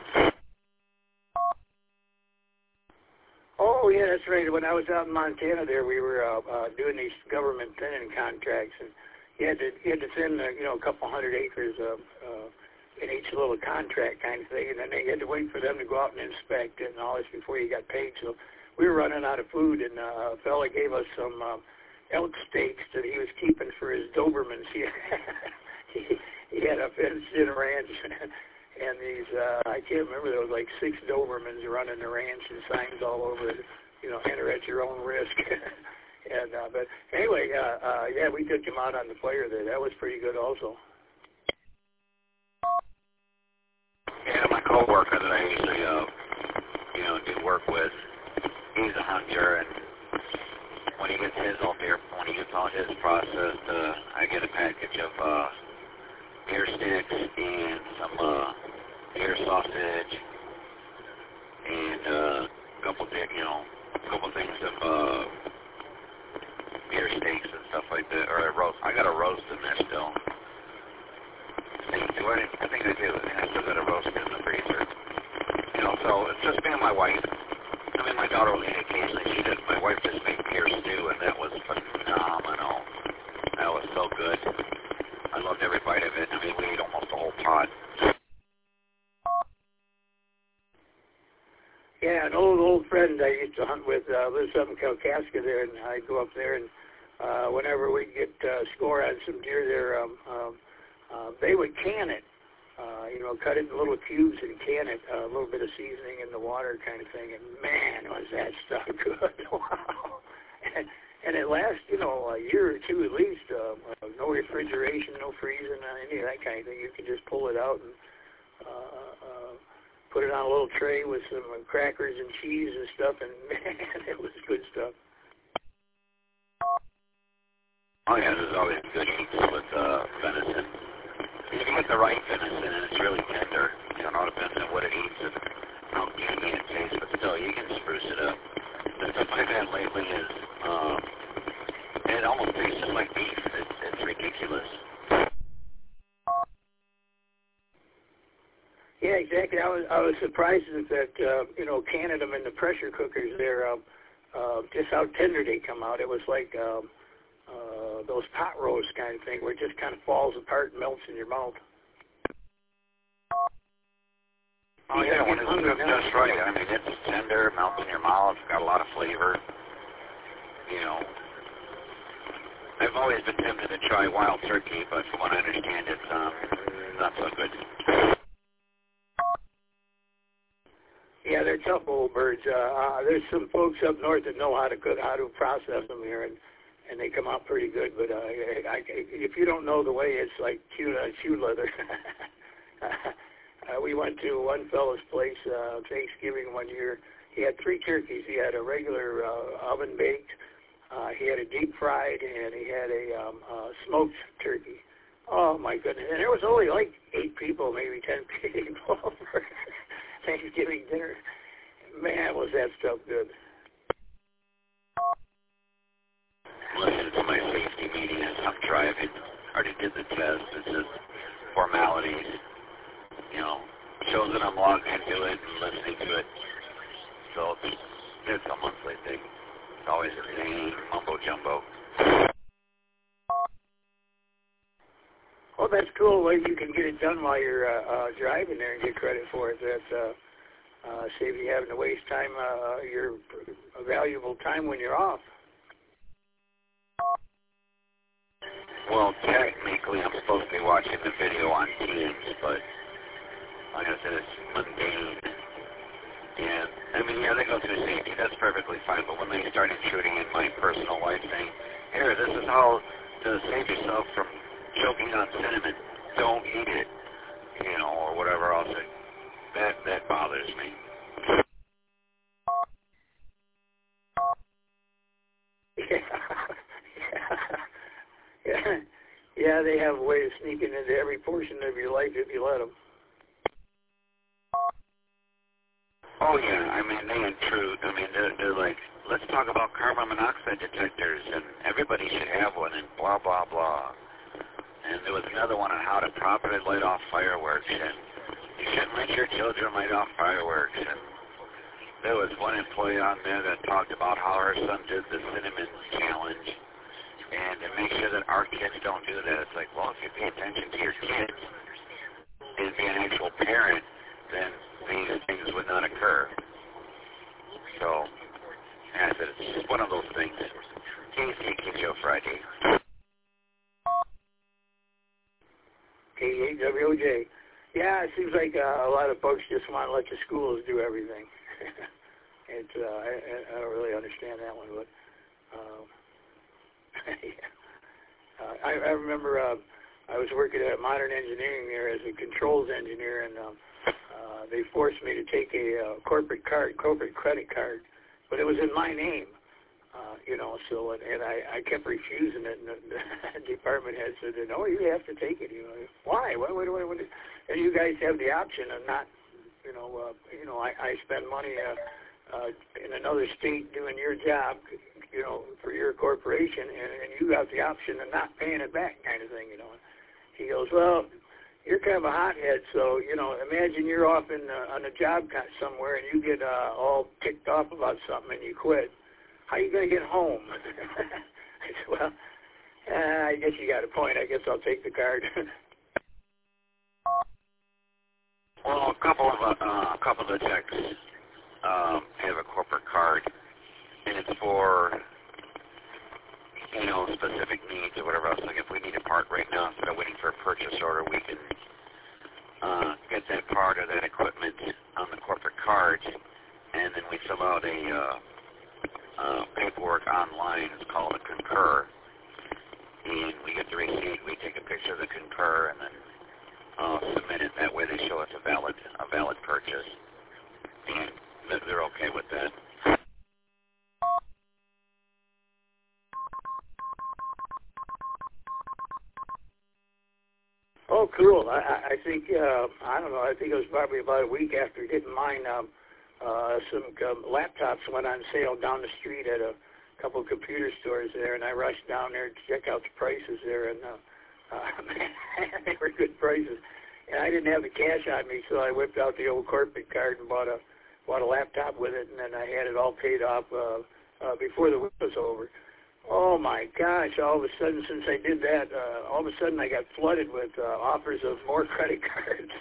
Oh, yeah, that's right. When I was out in Montana there, we were uh, uh, doing these government thinning contracts, and you had to, you had to thin, uh, you know, a couple hundred acres of, uh, in each little contract kind of thing, and then they had to wait for them to go out and inspect it and all this before you got paid. So we were running out of food, and uh, a fella gave us some um, elk steaks that he was keeping for his Dobermans. He, he, he had a fenced-in ranch. And these, uh, I can't remember, there was like six Dobermans running the ranch and signs all over it, you know, enter at your own risk. and uh, But anyway, uh, uh, yeah, we took him out on the player there. That was pretty good also. Yeah, my coworker that I usually, uh, you know, do work with, he's a hunter, and when he gets his all beer, when he gets all his processed, uh, I get a package of uh, beer sticks and some uh, beer sausage and uh, a couple of, you know, a couple things of uh, beer steaks and stuff like that, or a roast. I got a roast in there still. I think, do I, I think I do. I think I still got a roast in the freezer. You know, so it's just me and my wife. I mean, my daughter will eat occasionally. She did. My wife just made beer stew, and that was phenomenal. That was so good. I loved every bite of it. I mean, we ate almost a whole pot. Yeah, an old, old friend I used to hunt with uh, lives up in Kalkaska there, and I'd go up there, and uh, whenever we'd get uh, score on some deer there, um, um, uh, they would can it, uh, you know, cut it in little cubes and can it, uh, a little bit of seasoning in the water kind of thing, and man, was that stuff good. Wow. And, and it lasts, you know, a year or two at least. Uh, uh, no refrigeration, no freezing, uh, any of that kind of thing. You can just pull it out and uh, uh, put it on a little tray with some uh, crackers and cheese and stuff, and man, it was good stuff. Oh yeah, there's always good eats with uh, venison. If you get the right venison and it's really tender, you don't know, it depends on what it eats and how gamey it tastes, but still, you can spruce it up. The stuff I've had lately is, um, it almost tastes just like beef. It's, it's ridiculous. Yeah, exactly. I was I was surprised that uh, you know, canning them in the pressure cookers there, uh, uh, just how tender they come out. It was like um, uh, those pot roast kind of thing, where it just kind of falls apart and melts in your mouth. Oh yeah, when it's cooked just right. I mean, it's tender, melts in your mouth, got a lot of flavor. You know, I've always been tempted to try wild turkey, but from what I understand, it's um, not so good. Yeah, they're tough old birds. Uh, uh, there's some folks up north that know how to cook, how to process them here, and and they come out pretty good. But uh, I, I, if you don't know the way, it's like shoe, uh, shoe leather. uh, we went to one fellow's place uh, Thanksgiving one year. He had three turkeys. He had a regular uh, oven baked, Uh, he had a deep fried, and he had a um, uh, smoked turkey. Oh, my goodness. And there was only like eight people, maybe ten people for Thanksgiving dinner. Man, was that stuff good. Listen to my safety meeting as I'm driving. Already did the test. It's just formalities. You know, shows that I'm logged into it and listening to it. So it's, it's a monthly thing. It's always the same mumbo jumbo. Well, that's cool. Well, you can get it done while you're uh, uh, driving there and get credit for it. That uh, uh, saves you having to waste time, uh, your valuable time when you're off. Well, technically, I'm supposed to be watching the video on Teams, but like I said, it's mundane. And, I mean, yeah, they go through safety. That's perfectly fine. But when they start intruding in my personal life saying, here, this is how to save yourself from choking on cinnamon, don't eat it, you know, or whatever else, it, that, that bothers me. Yeah. yeah. Yeah, they have a way of sneaking into every portion of your life if you let them. Oh, yeah, I mean, they intrude. I mean, they're, they're like, let's talk about carbon monoxide detectors, and everybody should have one, and blah, blah, blah. And there was another one on how to properly light off fireworks, and you shouldn't let your children light off fireworks. And there was one employee on there that talked about how her son did the cinnamon challenge, and to make sure that our kids don't do that. It's like, well, if you pay attention to your kids and be an actual parent, then these things would not occur. So, as it's just one of those things. K C K Joe Friday. K A W O J. Yeah, it seems like uh, a lot of folks just want to let the schools do everything. it's, uh, I, I don't really understand that one, but um, yeah. uh, I, I remember uh, I was working at Modern Engineering there as a controls engineer, and um, uh, they forced me to take a uh, corporate card, corporate credit card, but it was in my name. Uh, you know, so, and, and I, I kept refusing it, and the, the department head said, no, you have to take it, you know. Why? Why, why, why, why? And you guys have the option of not, you know, uh, you know, I, I spend money uh, uh, in another state doing your job, you know, for your corporation, and, and you got the option of not paying it back kind of thing, you know. He goes, well, you're kind of a hothead, so, you know, imagine you're off in uh, on a job somewhere, and you get uh, all ticked off about something, and you quit. How are you going to get home? I said, well, uh, I guess you got a point. I guess I'll take the card. Well, a couple of uh, a couple of the techs um, have a corporate card, and it's for, you know, specific needs or whatever else. Like if we need a part right now, instead of waiting for a purchase order, we can uh, get that part or that equipment on the corporate card, and then we fill out a uh, Uh, paperwork online. It's called a concur, and we get the receipt. We take a picture of the concur and then uh, submit it. That way, they show it's a valid a valid purchase, and they're okay with that. Oh, cool. I, I think uh, I don't know. I think it was probably about a week after getting mine. Um, Uh, some um, laptops went on sale down the street at a couple of computer stores there, and I rushed down there to check out the prices there, and uh, uh, man, they were good prices. And I didn't have the cash on me, so I whipped out the old corporate card and bought a bought a laptop with it, and then I had it all paid off uh, uh, before the week was over. Oh my gosh! All of a sudden, since I did that, uh, all of a sudden I got flooded with uh, offers of more credit cards.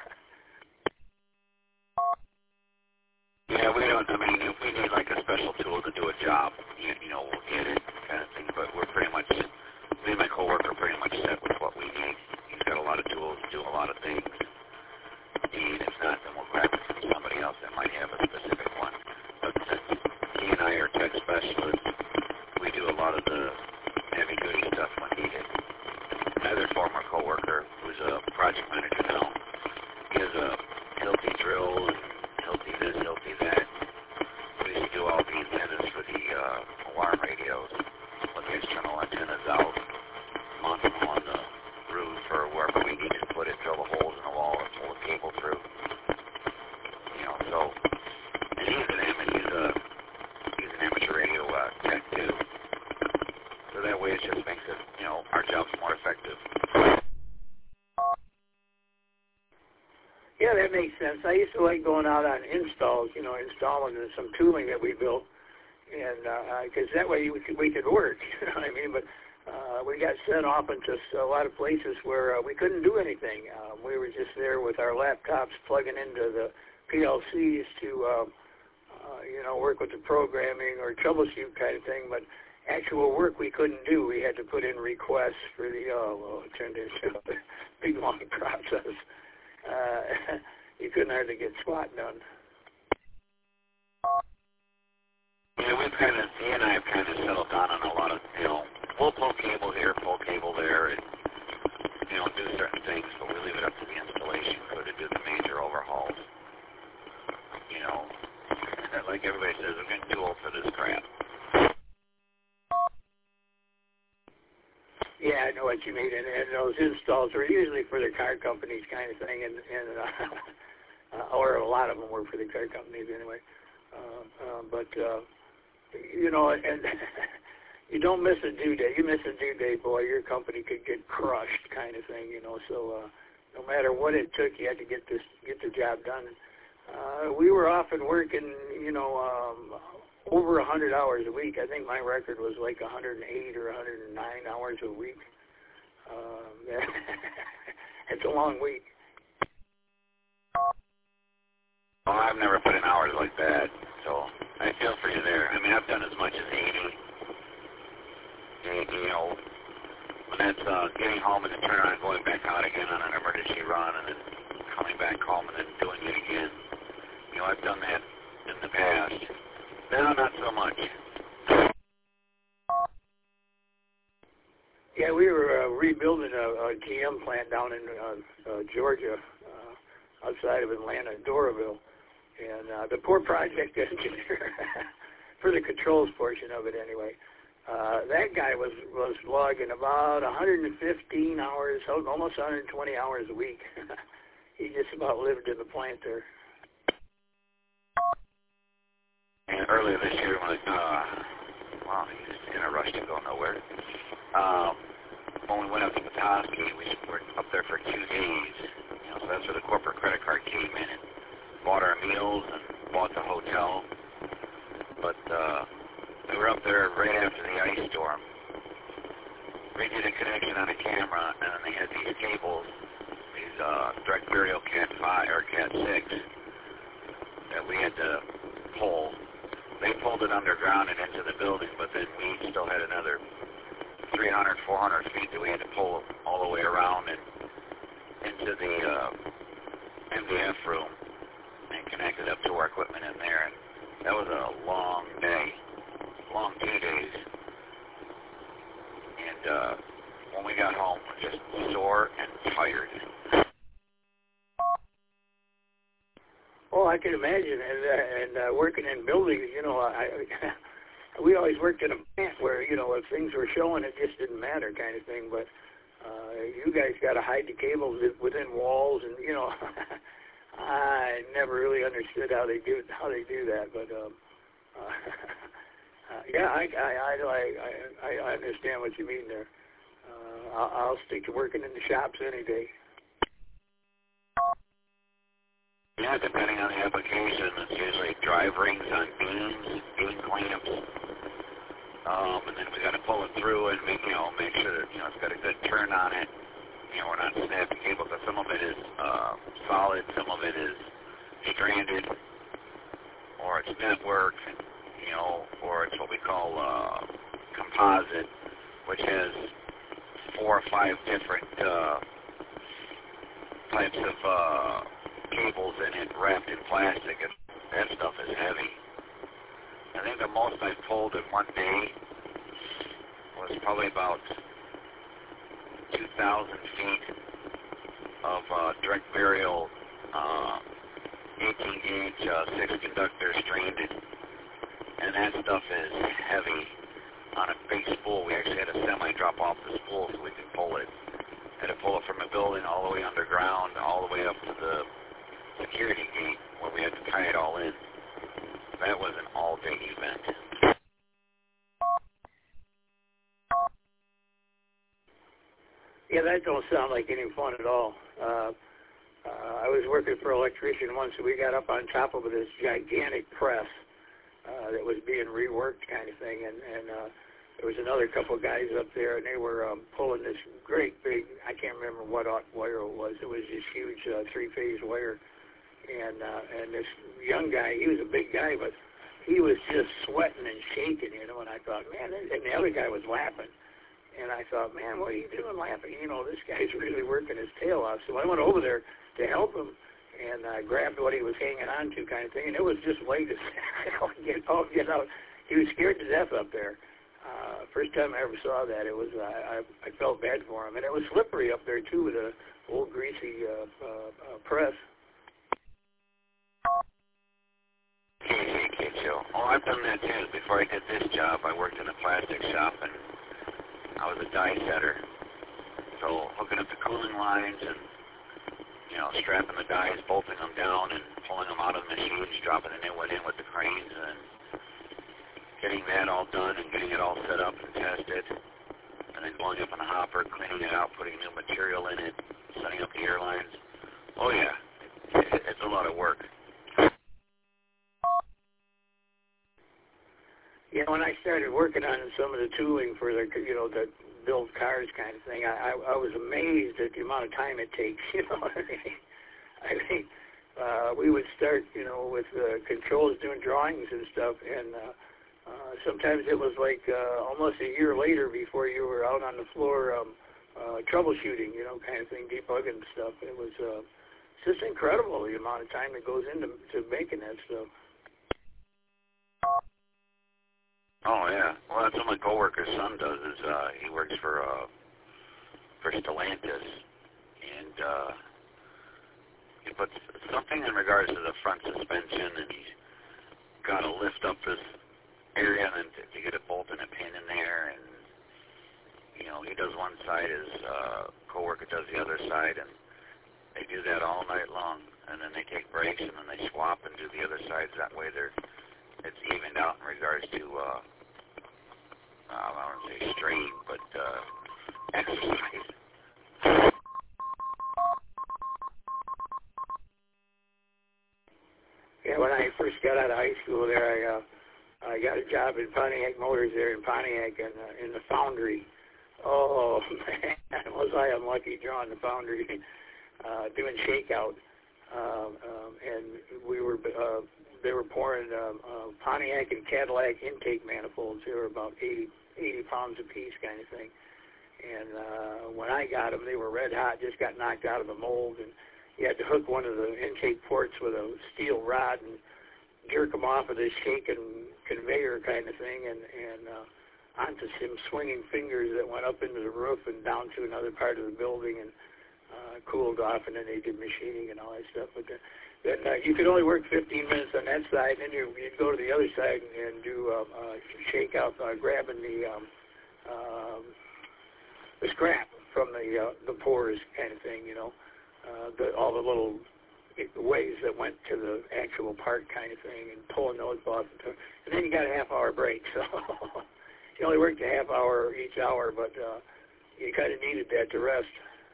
Yeah, we don't, I mean, if we need like a special tool to do a job, you, you know, we'll get it kind of thing, but we're pretty much, me and my coworker are pretty much set with what we need. He's got a lot of tools to do a lot of things, and if not, then we'll grab it from somebody else that might have a specific one. But since he and I are tech specialists, we do a lot of the heavy-duty stuff when needed. Another former coworker, who's a project manager now, he has a Hilti drill and Hilti this, Hilti that. We used to do all the antennas for the uh, alarm radios. that makes sense. I used to like going out on installs, you know, installing some tooling that we built, and because uh, that way we could we could work. You know what I mean? But uh, we got sent off into a lot of places where uh, we couldn't do anything. Um, we were just there with our laptops plugging into the P L Cs to, uh, uh, you know, work with the programming or troubleshoot kind of thing. But actual work we couldn't do. We had to put in requests for the, oh, well, it turned into a big, long process. Uh, you couldn't hardly get squat done. Yeah, we've kind of, he and I have kind of settled down on a lot of, you know, we'll pull cable here, pull cable there, and, you know, do certain things, but we leave it up to the installation crew to do the major overhauls. You know, like everybody says, we're getting too old for this crap. Yeah, I know what you mean, and, and those installs are usually for the car companies kind of thing, and, and uh, or a lot of them were for the car companies anyway. Uh, uh, but, uh, you know, and you don't miss a due date. You miss a due date, boy, your company could get crushed kind of thing, you know. So uh, no matter what it took, you had to get this, get the job done. Uh, we were often working, you know, um, over one hundred hours a week. I think my record was like one hundred eight or one hundred nine hours a week. Um, it's a long week. Well, I've never put in hours like that, so I feel for you there. I mean, I've done as much as eighty. And, you know, when that's uh, getting home and then turning around and going back out again on an emergency run and then coming back home and then doing it again. You know, I've done that in the past. No, not so much. Yeah, we were uh, rebuilding a, a G M plant down in uh, uh, Georgia, uh, outside of Atlanta, Doraville. And uh, the poor project engineer, for the controls portion of it anyway, uh, that guy was, was logging about one hundred fifteen hours, almost one hundred twenty hours a week. He just about lived in the plant there. And earlier this year, when uh, well, he's in a rush to go nowhere. Um, when we went up to Petoskey, we were up there for two days. You know, so that's where the corporate credit card came in and bought our meals and bought the hotel. But uh, we were up there right after the ice storm. We did a connection on a camera, and then they had these cables, these uh, direct burial Cat five or Cat six that we had to pull. They pulled it underground and into the building, but then we still had another three hundred, four hundred feet that we had to pull all the way around and into the uh, M D F room and connect it up to our equipment in there. And that was a long day, long two days. And uh, when we got home, we were just sore and tired. Oh, I can imagine, and uh, and uh, working in buildings, you know, I, I we always worked in a plant where, you know, if things were showing, it just didn't matter, kind of thing. But uh, you guys got to hide the cables within walls, and you know, I never really understood how they do how they do that. But um, uh, uh, yeah, I I, I I I understand what you mean there. Uh, I'll, I'll stick to working in the shops any day. Yeah, depending on the application, it's usually drive rings on beams, beam clamps, um, and then we got to pull it through and make, you know, make sure that, you know, it's got a good turn on it. You know, we're not snapping cable, because some of it is uh, solid, some of it is stranded, or it's network, you know, or it's what we call uh, composite, which has four or five different uh, types of uh, cables in it wrapped in plastic, and that stuff is heavy. I think the most I pulled in one day was probably about two thousand feet of uh, direct burial uh, eighteen gauge uh, six conductor stranded, and that stuff is heavy. On a big spool, we actually had a semi drop off the spool so we could pull it. Had to pull it from a building all the way underground, all the way up to the security gate where we had to tie it all in. That was an all-day event. Yeah, that don't sound like any fun at all. Uh, uh, I was working for an electrician once, and we got up on top of this gigantic press uh, that was being reworked kind of thing, and, and uh, there was another couple of guys up there, and they were um, pulling this great big, I can't remember what wire it was. It was this huge uh, three-phase wire, and uh, and this young guy, he was a big guy, but he was just sweating and shaking, you know, and I thought, man, and the other guy was laughing. And I thought, man, what are you doing laughing? You know, this guy's really working his tail off. So I went over there to help him, and I grabbed what he was hanging on to kind of thing, and it was just late as hell, get out, get out. He was scared to death up there. Uh, first time I ever saw that, it was, uh, I, I felt bad for him. And it was slippery up there, too, with a old greasy uh, uh, uh, press. Hey, hey, Kid Joe. Oh, I've done that too. Before I did this job, I worked in a plastic shop, and I was a die setter. So hooking up the cooling lines and, you know, strapping the dies, bolting them down, and pulling them out of the machines, dropping the new one in with the cranes, and getting that all done and getting it all set up and tested, and then going up in the hopper, cleaning it out, putting new material in it, setting up the airlines. Oh, yeah. It, it's a lot of work. Yeah, when I started working on some of the tooling for the, you know, the build cars kind of thing, I, I, I was amazed at the amount of time it takes, you know what I mean? I mean, uh, we would start, you know, with uh, controls, doing drawings and stuff, and uh, uh, sometimes it was like uh, almost a year later before you were out on the floor um, uh, troubleshooting, you know, kind of thing, debugging stuff. It was uh, just incredible the amount of time that goes into to making that stuff. Oh, yeah. Well, that's what my coworker's son does, is uh, he works for uh, for Stellantis, and uh, he puts something in regards to the front suspension, and he's got to lift up this area and then to, to get a bolt and a pin in there, and, you know, he does one side, his uh, coworker does the other side, and they do that all night long, and then they take breaks, and then they swap and do the other sides. That way they're, it's evened out in regards to, uh, Uh, I don't want to say strain, but uh, exercise. Yeah, when I first got out of high school there, I uh, I got a job in Pontiac Motors there in Pontiac and uh, in the foundry. Oh man, was I unlucky drawing the foundry, uh, doing shakeout, um, um, and we were. Uh, They were pouring um, uh, Pontiac and Cadillac intake manifolds. They were about eighty, eighty pounds a piece kind of thing. And uh, when I got them, they were red hot, just got knocked out of the mold. And you had to hook one of the intake ports with a steel rod and jerk them off of this shaking conveyor kind of thing and, and uh, onto some swinging fingers that went up into the roof and down to another part of the building and uh, cooled off. And then they did machining and all that stuff. But the, Then uh, you could only work fifteen minutes on that side, and then you, you'd go to the other side and, and do um, uh, shakeout, uh, grabbing the um, um, the scrap from the uh, the pores kind of thing, you know, uh, the, all the little ways that went to the actual part kind of thing, and pulling those off. And, and then you got a half hour break, so you only worked a half hour each hour, but uh, you kind of needed that to rest.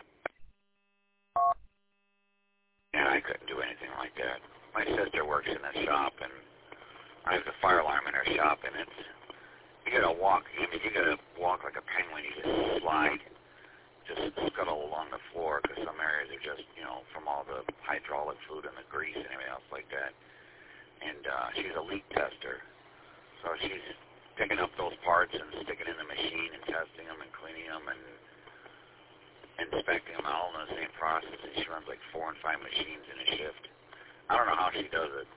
Yeah, I couldn't do anything like that. My sister works in a shop, and I have the fire alarm in her shop, and it's, you gotta walk, I mean, you gotta walk like a penguin. You just slide, just scuttle along the floor, because some areas are just, you know, from all the hydraulic fluid and the grease and everything else like that. And uh, she's a leak tester, so she's picking up those parts and sticking in the machine and testing them and cleaning them and inspecting them all in the same process, and she runs like four and five machines in a shift. I don't know how she does it.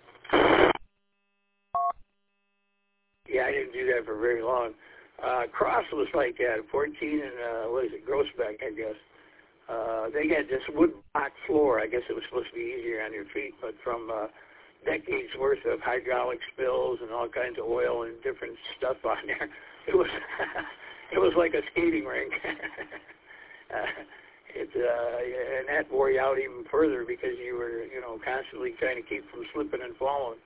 Yeah, I didn't do that for very long. Uh, Cross was like that, fourteen and, uh, what is it, Grossbeck, I guess. Uh, they had this wood block floor. I guess it was supposed to be easier on your feet, but from uh, decades worth of hydraulic spills and all kinds of oil and different stuff on there, it was, it was like a skating rink. Uh, it, uh, and that wore you out even further because you were, you know, constantly trying to keep from slipping and falling.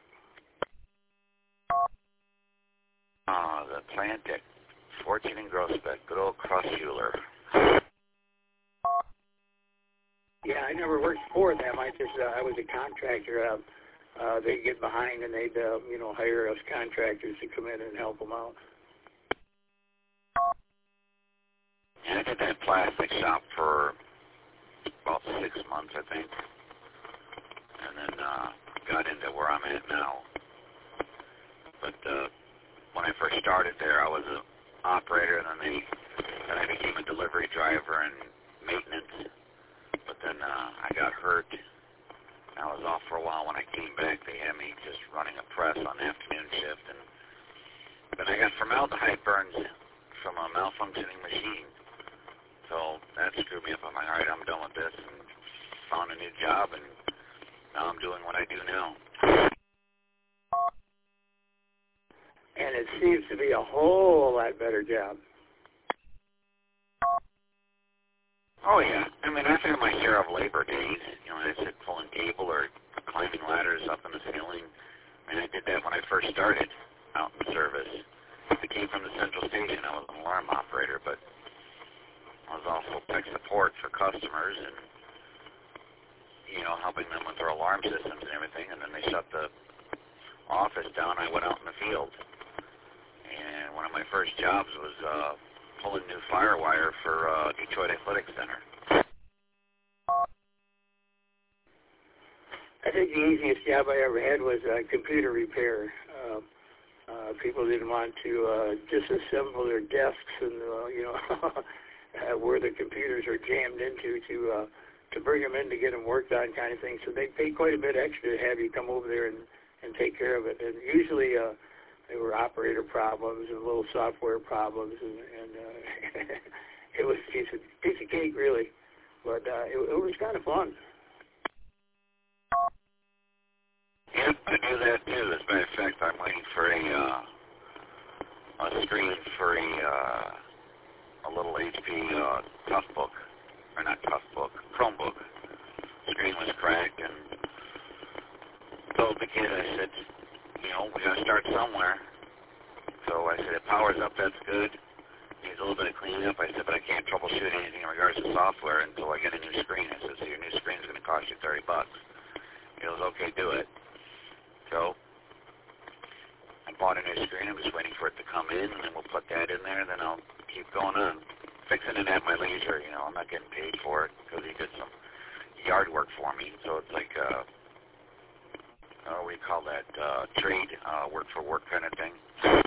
Ah, uh, the plant at fourteen and Grossbeck, good old Cross Euler. Yeah, I never worked for them. I just uh, I was a contractor. Uh, uh, they'd get behind and they'd uh, you know hire us contractors to come in and help them out. Yeah, I did that plastic shop for about six months, I think, and then uh, got into where I'm at now. But uh, when I first started there, I was an operator, and then they then I became a delivery driver and maintenance. But then uh, I got hurt. I was off for a while. When I came back, they had me just running a press on the afternoon shift, and then I got formaldehyde burns from a malfunctioning machine. So that screwed me up. I'm like, all right, I'm done with this, and found a new job, and now I'm doing what I do now. And it seems to be a whole lot better job. Oh, yeah. I mean, I've had my share of labor days. You know, I sit pulling cable or climbing ladders up in the ceiling. I mean, I did that when I first started out in service. I came from the central station. I was an alarm operator, but I was also tech support for customers and, you know, helping them with their alarm systems and everything. And then they shut the office down. I went out in the field. And one of my first jobs was uh, pulling new firewire for uh, Detroit Athletic Center. I think the easiest job I ever had was uh, computer repair. Uh, uh, people didn't want to uh, disassemble their desks and, uh, you know, uh, where the computers are jammed into to uh, to bring them in to get them worked on kind of thing. So they paid quite a bit extra to have you come over there and, and take care of it. And usually uh, there were operator problems and little software problems, and, and uh, it was a piece of, piece of cake, really. But uh, it, it was kind of fun. Yeah, I do that too. As a matter of fact, I'm waiting for a uh, a screen for a uh, a little H P uh, Toughbook, or not Toughbook, Chromebook. Screen was cracked, and told the kid, I said, you know, we got to start somewhere. So I said, it powers up, that's good. Needs a little bit of cleaning up. I said, but I can't troubleshoot anything in regards to software until I get a new screen. I said, so your new screen is going to cost you thirty bucks. He goes, okay, do it. So I bought a new screen. I'm just waiting for it to come in, and then we'll put that in there, and then I'll keep going on. Fixing it at my leisure, you know. I'm not getting paid for it because he did some yard work for me. So it's like, uh, uh, what do you call that, uh, trade, uh, work for work kind of thing.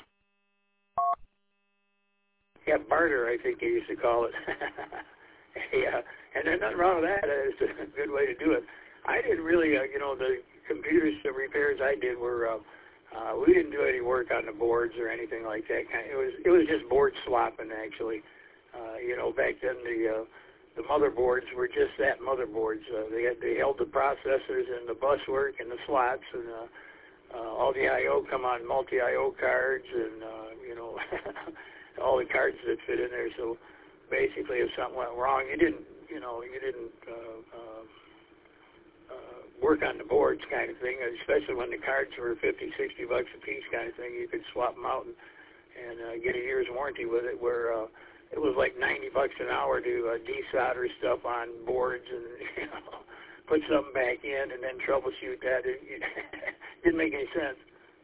Yeah, barter, I think they used to call it. Yeah, and there's nothing wrong with that. It's a good way to do it. I didn't really, uh, you know, the computers, the repairs I did were, uh, uh, we didn't do any work on the boards or anything like that. It was, it was just board swapping, actually. Uh, you know, back then the uh, the motherboards were just that, motherboards. Uh, they had, they held the processors and the bus work and the slots, and uh, uh, all the I O come on multi-I O cards, and uh, you know, all the cards that fit in there. So basically, if something went wrong, you didn't, you know, you didn't uh, uh, uh, work on the boards, kind of thing. Especially when the cards were fifty, sixty bucks a piece, kind of thing. You could swap them out and, and uh, get a year's warranty with it. Where uh, it was like ninety bucks an hour to uh, desolder stuff on boards and, you know, put something back in and then troubleshoot that. It, it didn't make any sense.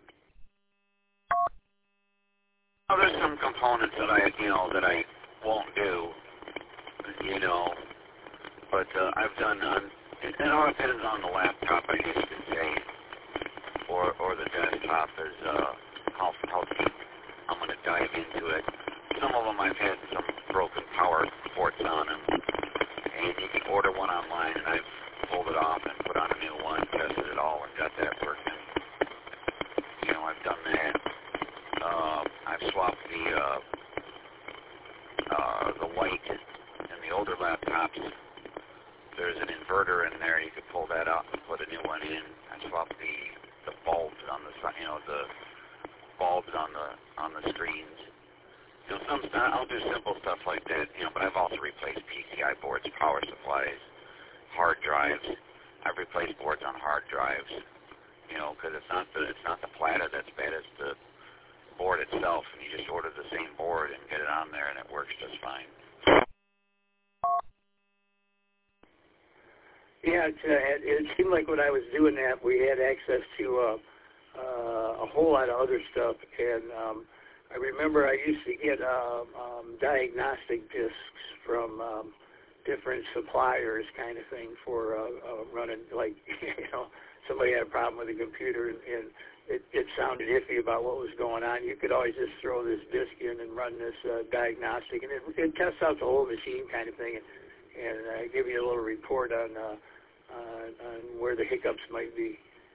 Well, there's some components that I, you know, that I won't do, you know, but uh, I've done, on, it, it all depends on the laptop, I guess you could say, or, or the desktop, is uh, how, how deep I'm going to dive into it. Some of them I've had some broken power ports on them, and you can order one online, and I've pulled it off and put on a new one, tested it all, and got that working. You know, I've done that. Uh, I've swapped the uh, uh, the white in the older laptops. There's an inverter in there. You could pull that out and put a new one in. I swapped the the bulbs on the, you know, the bulbs on the on the screens. You know, some stuff, I'll do simple stuff like that, you know, but I've also replaced P C I boards, power supplies, hard drives. I've replaced boards on hard drives, you know, because it's not the it's not the platter that's bad, it's the board itself, and you just order the same board and get it on there, and it works just fine. Yeah, it's, uh, it, it seemed like when I was doing that, we had access to uh, uh, a whole lot of other stuff, and um, I remember I used to get uh, um, diagnostic discs from um, different suppliers, kind of thing, for uh, uh, running, like, you know, somebody had a problem with the computer, and, and it, it sounded iffy about what was going on. You could always just throw this disc in and run this uh, diagnostic, and it, it tests out the whole machine, kind of thing, and, and uh, give you a little report on, uh, uh, on where the hiccups might be.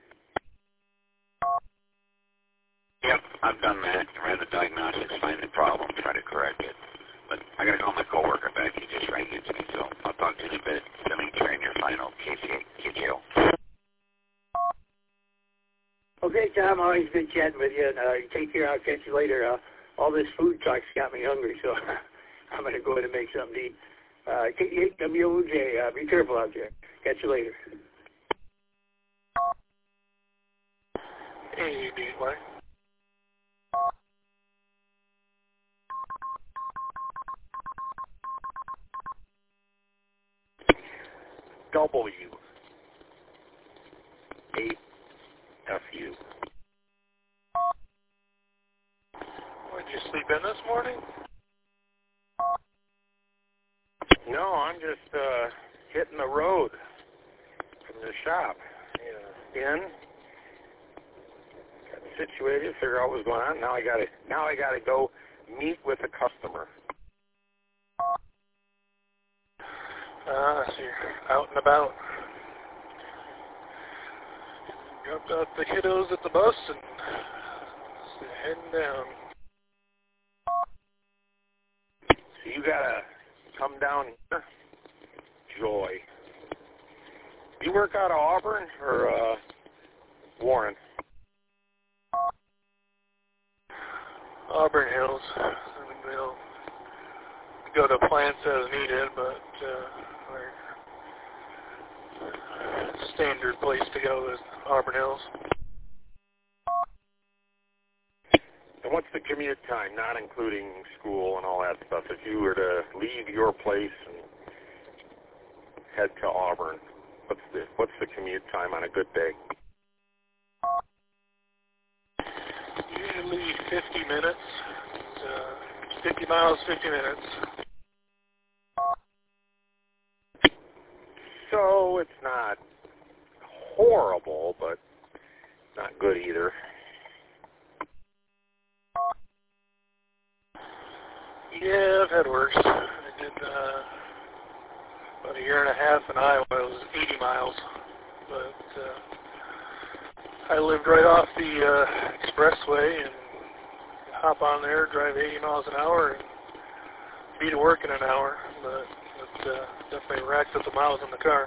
Yep, I've done that. Ran the diagnostics, find the problem, try to correct it. But I got to call my coworker back. He just rang into me, so I'll talk to you in a bit. Sending train your final K J O. Okay, Tom, always good chatting with you. And, uh, take care. I'll catch you later. Uh, all this food talk's got me hungry, so I'm going to go ahead and make something to eat. Uh, K eight W O J, uh, be careful out there. Catch you later. Hey, dude, what? W eight F U. Did you sleep in this morning? No, I'm just uh, hitting the road from the shop. Yeah. In, got situated, figure out what's going on. Now I got to now I got to go meet with a customer. Ah, so you're out and about. Dropped off the kiddos at the bus and heading down. So you gotta come down here, Joy. You work out of Auburn or uh, Warren? Auburn Hills. I mean, we'll go to plants as needed, but uh, our standard place to go is Auburn Hills. And what's the commute time, not including school and all that stuff? If you were to leave your place and head to Auburn, what's the what's the commute time on a good day? Usually fifty minutes. Uh, fifty miles, fifty minutes. So it's not horrible, but not good either. Yeah, I've had worse. I did uh, about a year and a half in Iowa. It was eighty miles, but uh, I lived right off the uh, expressway and hop on there, drive eighty miles an hour, and be to work in an hour. But it uh, definitely racked up the miles in the car.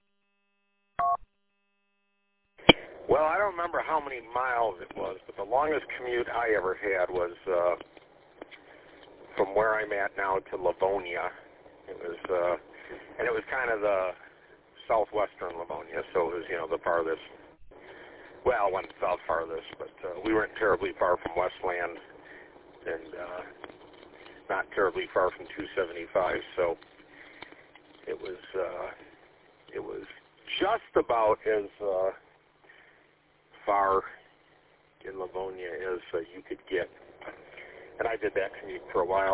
Well, I don't remember how many miles it was, but the longest commute I ever had was uh, from where I'm at now to Livonia. It was, uh, and it was kind of the southwestern Livonia, so it was, you know, the farthest. Well, it wasn't south farthest, but uh, we weren't terribly far from Westland, and uh, not terribly far from two seventy-five. So it was, uh, it was just about as uh, far in Livonia as uh, you could get. And I did that commute for a while.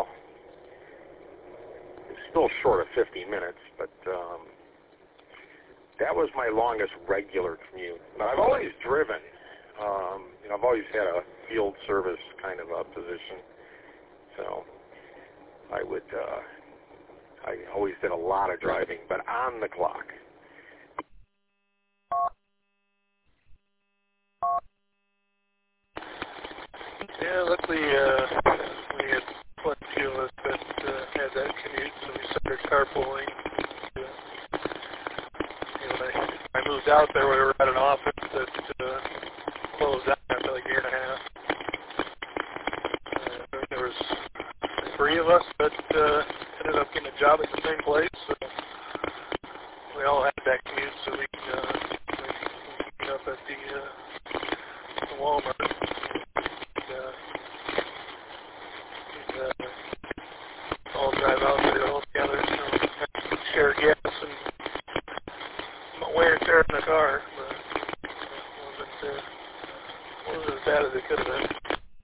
It's still short of fifty minutes, but um, that was my longest regular commute. But I've always driven. Um, you know, I've always had a field service kind of a position. So I would, uh, I always did a lot of driving, but on the clock. Yeah, luckily uh, we had plenty of us that uh, had that commute, so we started carpooling. Uh, you know, when I, I moved out there, we were at an office that uh, closed out after like a year and a half. Uh, there was three of us that uh, ended up getting a job at the same place. So we all had that commute, so we uh, we meet up at the, uh, the Walmart. all drive out there all together, you know, share gas and could have been.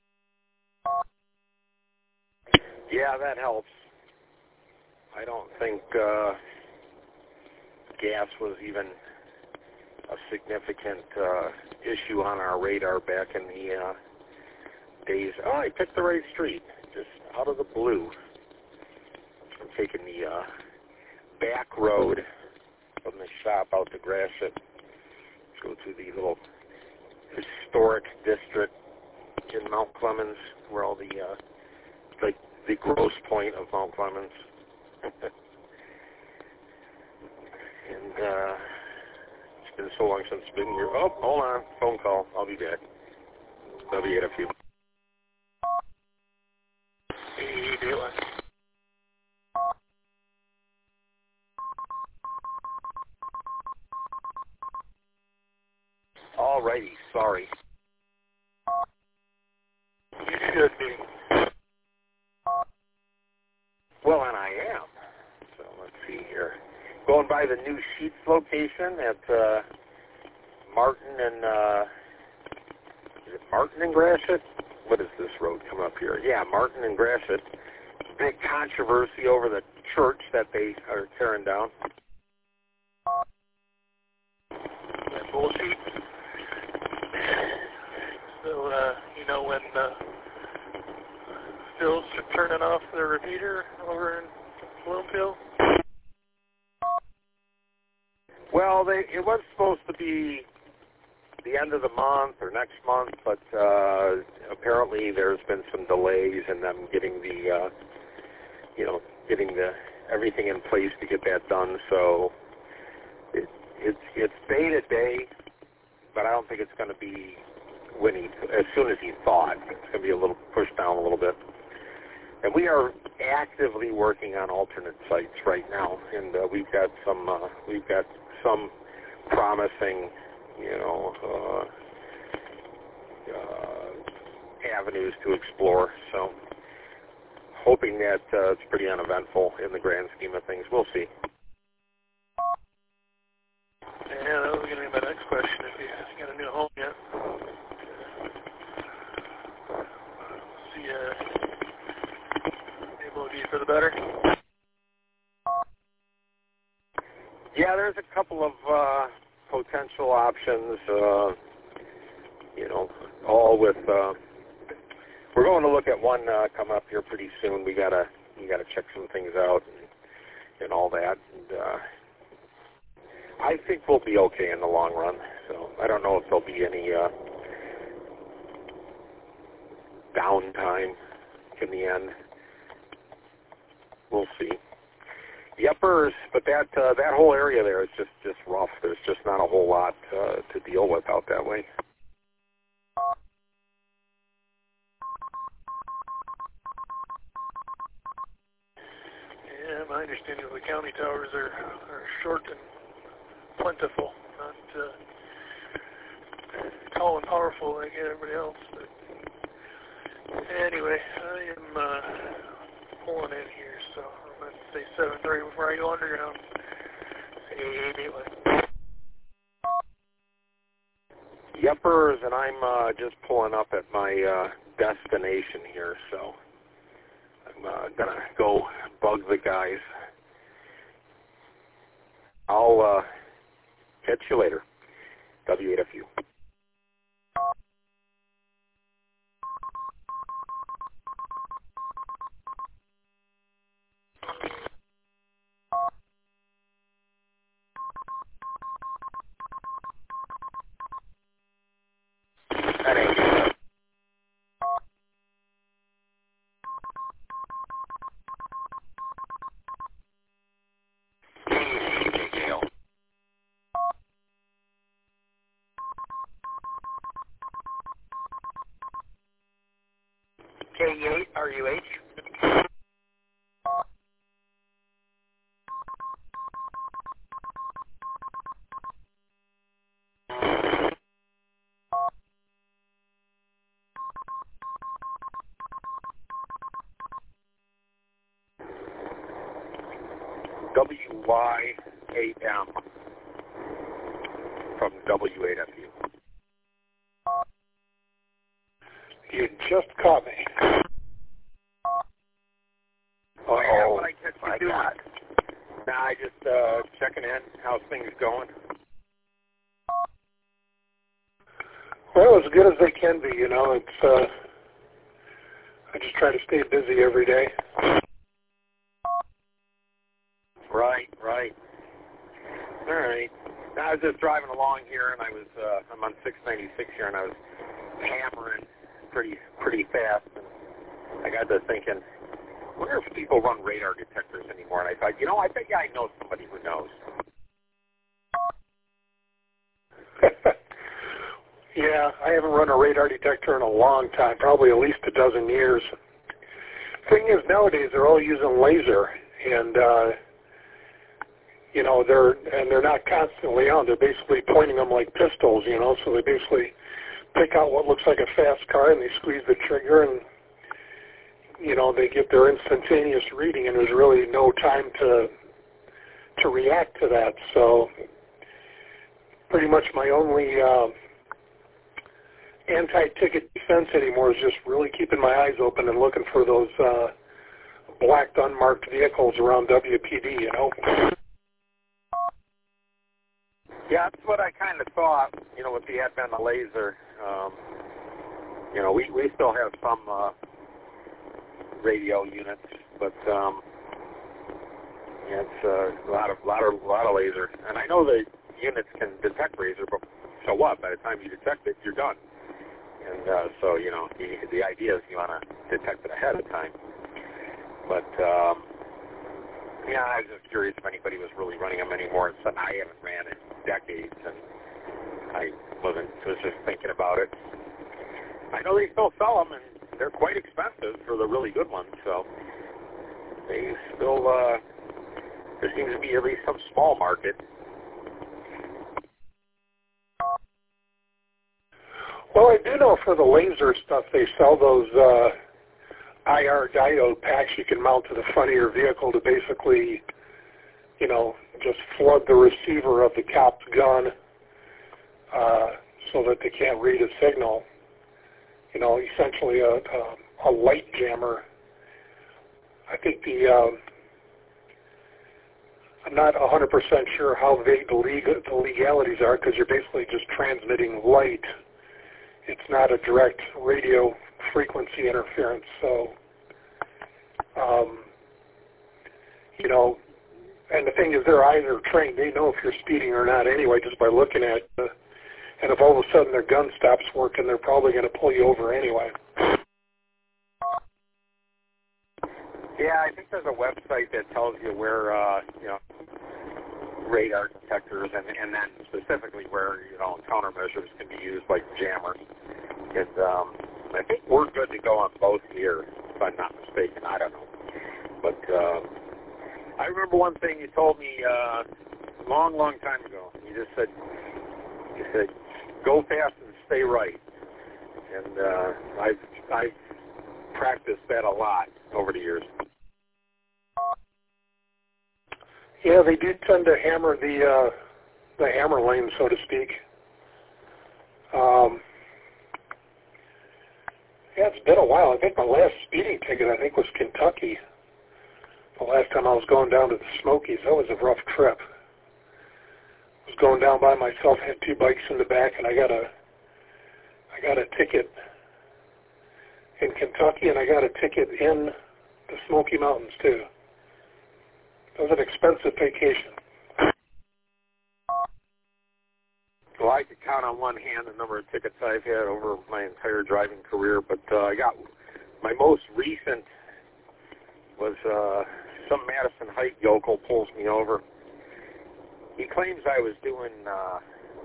Yeah, that helps. I don't think uh, gas was even a significant uh, issue on our radar back in the uh, days. Oh, I picked the right street, just out of the blue. I'm taking the uh, back road from the shop out to Gratiot. Go to the little historic district in Mount Clemens, where all the uh, like the gross point of Mount Clemens. and uh, it's been so long since I've been here. Oh, hold on, phone call. I'll be back. W eight F U. Hey, Daylight. Alrighty, sorry. You should be. Well, and I am. So let's see here. Going by the new Sheets location at uh, Martin and uh, is it Martin and Gratiot? What is this road come up here? Yeah, Martin and Gratiot. Big controversy over the church that they are tearing down. That bullshit. So, uh, you know when uh, Phil's turning off the repeater over in Bloomfield? Well, they, it was supposed to be the end of the month or next month, but uh, apparently there's been some delays in them getting the, uh, you know, getting the everything in place to get that done. So it, it's it's day to day, but I don't think it's going to be when he as soon as he thought. It's going to be a little pushed down a little bit. And we are actively working on alternate sites right now, and uh, we've got some uh, we've got some promising, you know, uh, uh, avenues to explore. So, hoping that uh, it's pretty uneventful in the grand scheme of things. We'll see. Yeah, that was going to be my next question. If you hasn't got a new home yet, see, uh, able to be for the better. Yeah, there's a couple of uh, potential options. Uh, you know, all with. Uh, we're going to look at one uh, coming up here pretty soon. We gotta we gotta check some things out and, and all that. And, uh, I think we'll be okay in the long run. So I don't know if there'll be any uh, downtime in the end. We'll see. Yepers, but that uh, that whole area there is just, just rough. There's just not a whole lot uh, to deal with out that way. Yeah, my understanding of the county towers are, are short and plentiful, not uh, tall and powerful like everybody else. But anyway, I am uh, pulling in here, so I'm going to say seven thirty before I go underground. Anyway. Yepers, and I'm uh, just pulling up at my uh, destination here, so I'm uh, going to go bug the guys. I'll uh, catch you later. W eight F U. K eight, R U H. W Y eight M from W eight F U. You just caught me. Oh, yeah, what I catch you doing? God. Nah, I just uh, checking in. How's things going? Well, as good as they can be, you know. It's uh, I just try to stay busy every day. Right, right. All right. Now, I was just driving along here, and I was uh, I'm on six ninety-six here, and I was hammering pretty pretty fast, and I got to thinking, I wonder if people run radar detectors anymore. And I thought, you know, I bet you I know somebody who knows. Yeah, I haven't run a radar detector in a long time, probably at least a dozen years. Thing is, nowadays they're all using laser, and uh, you know they're and they're not constantly on. They're basically pointing them like pistols, you know. So they basically pick out what looks like a fast car, and they squeeze the trigger, and you know they get their instantaneous reading, and there's really no time to to react to that. So pretty much my only uh, anti-ticket defense anymore is just really keeping my eyes open and looking for those uh, blacked unmarked vehicles around W P D, you know. Yeah, that's what I kind of thought, you know, with the advent of laser. Um, you know, we, we still have some uh, radio units, but um, yeah, it's uh, a lot of lot of lot of laser. And I know the units can detect laser, but so what? By the time you detect it, you're done. And uh, so, you know, the, the idea is you want to detect it ahead of time. But, um, yeah, I was just curious if anybody was really running them anymore. And so I haven't ran in decades, and I wasn't was just thinking about it. I know they still sell them, and they're quite expensive for the really good ones. So they still, uh, there seems to be at least some small market. Well, I do know for the laser stuff, they sell those uh, I R diode packs you can mount to the front of your vehicle to basically, you know, just flood the receiver of the cop's gun uh, so that they can't read a signal. You know, essentially a, a, a light jammer. I think the, uh, I'm not one hundred percent sure how vague the, legal, the legalities are because you're basically just transmitting light. It's not a direct radio frequency interference. So, um, you know, and the thing is their eyes are trained. They know if you're speeding or not anyway just by looking at you. And if all of a sudden their gun stops working, they're probably going to pull you over anyway. Yeah, I think there's a website that tells you where, uh, you know, radar detectors, and, and then specifically where, you know, countermeasures can be used, like jammers. And um, I think we're good to go on both here, if I'm not mistaken. I don't know. But uh, I remember one thing you told me uh, a long, long time ago. You just said, you said, go fast and stay right. And uh, I've, I've practiced that a lot over the years. Yeah, they do tend to hammer the uh, the hammer lane, so to speak. Um, yeah, it's been a while. I think my last speeding ticket, I think, was Kentucky. The last time I was going down to the Smokies, that was a rough trip. I was going down by myself, had two bikes in the back, and I got a I got a ticket in Kentucky, and I got a ticket in the Smoky Mountains too. It was an expensive vacation. Well, I could count on one hand the number of tickets I've had over my entire driving career, but uh, I got my most recent was uh, some Madison Heights yokel pulls me over. He claims I was doing, uh,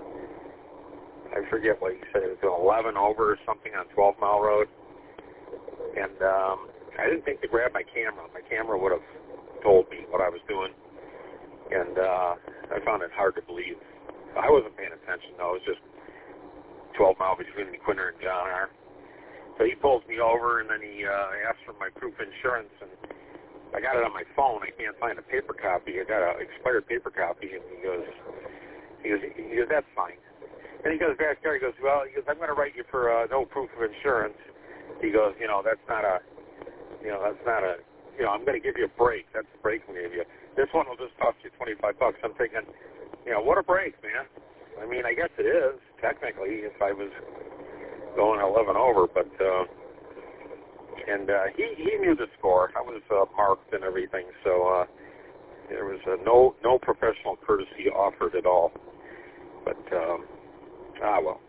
I forget what he said, it was doing eleven over or something on twelve mile road, and um, I didn't think to grab my camera. My camera would have told me what I was doing, and uh, I found it hard to believe. I wasn't paying attention, though. It was just twelve mile between McQuinter and John R. So he pulls me over, and then he uh, asks for my proof of insurance, and I got it on my phone. I can't find a paper copy. I got an expired paper copy, and he goes, he goes, he goes, that's fine. And he goes back there, he goes, well, he goes, I'm going to write you for uh, no proof of insurance. he goes, you know, that's not a, you know, that's not a, you know, I'm going to give you a break. That's the break I'm going to give you. This one will just cost you twenty-five bucks. I'm thinking, you know, what a break, man. I mean, I guess it is, technically, if I was going eleven over, but, uh, and uh, he, he knew the score. I was uh, marked and everything, so uh, there was uh, no no professional courtesy offered at all. But, um, ah, well.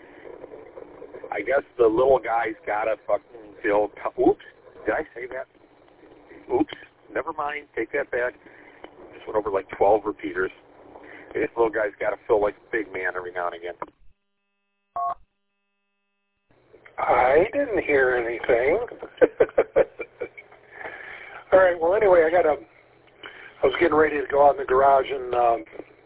I guess the little guy's got to fucking fill, oops, did I say that? Oops, never mind, take that back. Just went over like twelve repeaters. This little guy's got to feel like a big man every now and again. I didn't hear anything. All right, well, anyway, I got a, I was getting ready to go out in the garage and um,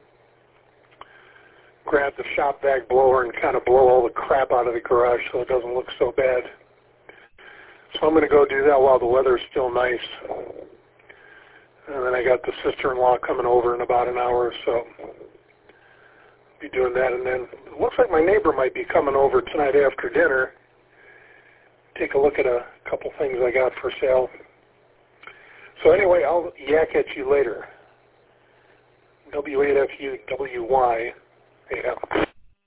grab the shop vac blower and kind of blow all the crap out of the garage so it doesn't look so bad. So I'm going to go do that while the weather's still nice. And then I got the sister-in-law coming over in about an hour or so. Be doing that, and then it looks like my neighbor might be coming over tonight after dinner. Take a look at a couple things I got for sale. So anyway, I'll yak at you later. W eight F U W Y. Yeah.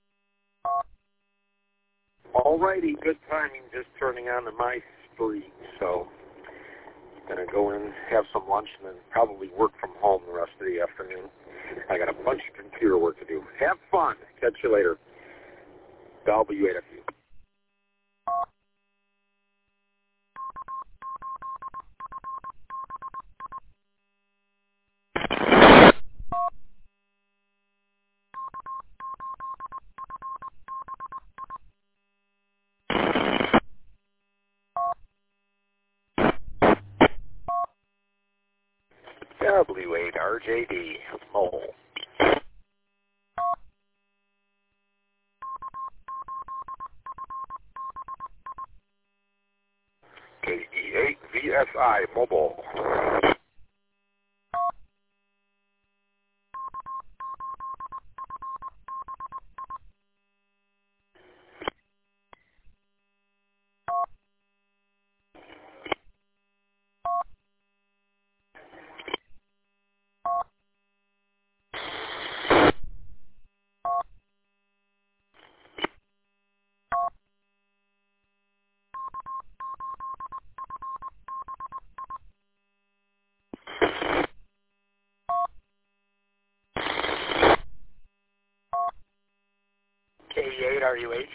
Alrighty, good timing, just turning on to my street, so I'm going to go in, have some lunch, and then probably work from home the rest of the afternoon. I got a bunch of computer work to do. Have fun. Catch you later. W eight F U. W eight R J D, mole. K E eight V S I, mobile. K E eight R U H.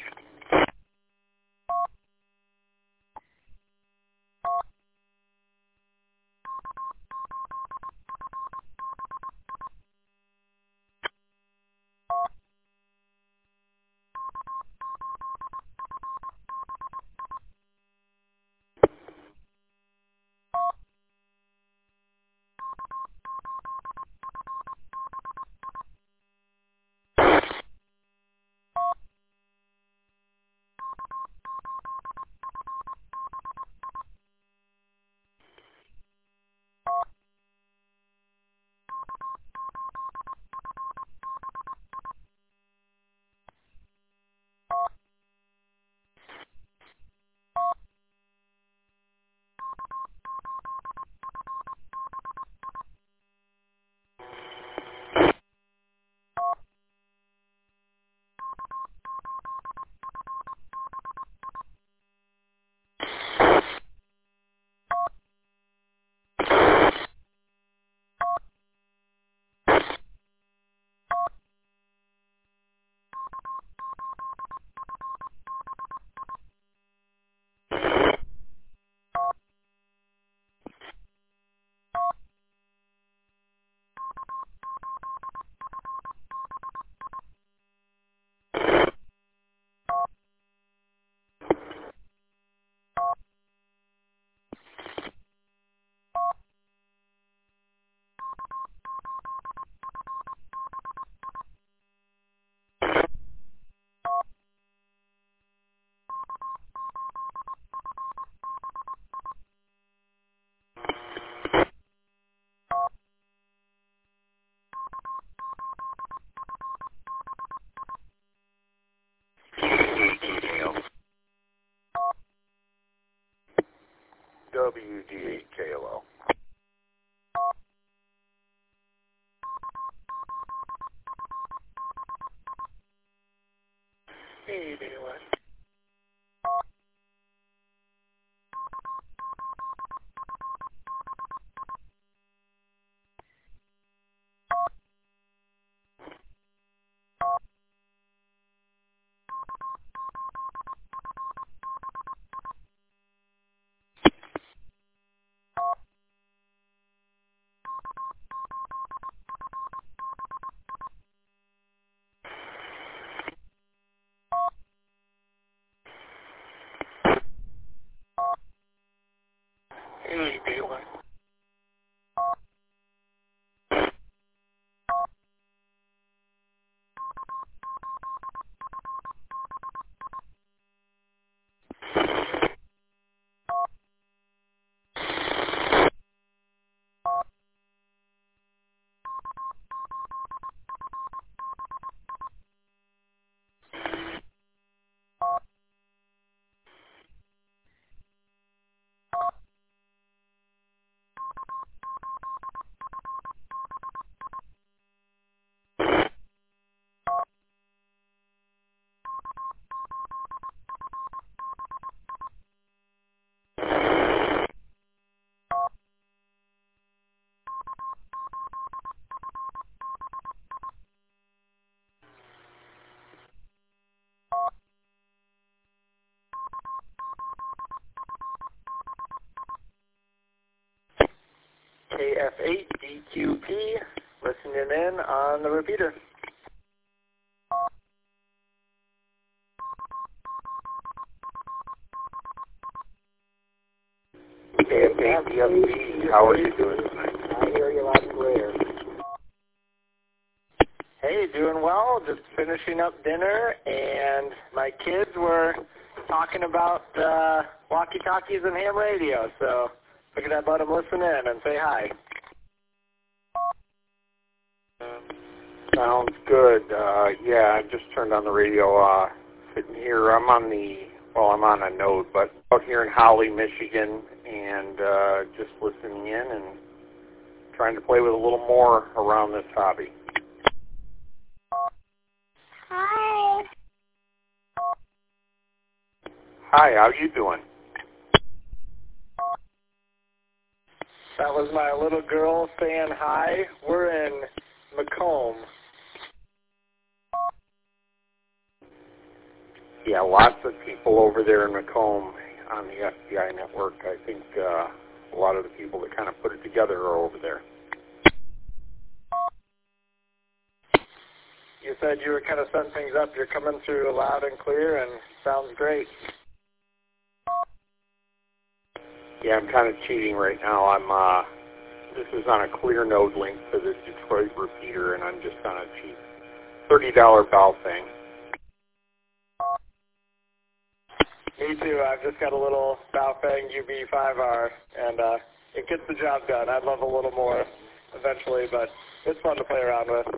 D eight K L L. Hey, Daylight. Hey, Daylight. K F eight D Q P, listening in on the repeater. K F eight D F B, how are you doing tonight? I hear you loud and clear. Hey, doing well. Just finishing up dinner, and my kids were talking about uh, walkie-talkies and ham radio, so figured I'd let them listen in and say hi. Sounds good. Uh, yeah, I just turned on the radio. Uh, sitting here, I'm on the, well, I'm on a node, but out here in Holly, Michigan, and uh, just listening in and trying to play with a little more around this hobby. Hi. Hi, how you doing? That was my little girl saying hi. We're in Macomb. Yeah, lots of people over there in Macomb on the F B I network. I think uh, a lot of the people that kind of put it together are over there. You said you were kind of setting things up. You're coming through loud and clear, and sounds great. Yeah, I'm kind of cheating right now. I'm. Uh, this is on a clear node link to the Detroit repeater, and I'm just on a cheap thirty dollar valve thing. Me too. I've just got a little Baofeng U B five R, and uh, it gets the job done. I'd love a little more eventually, but it's fun to play around with.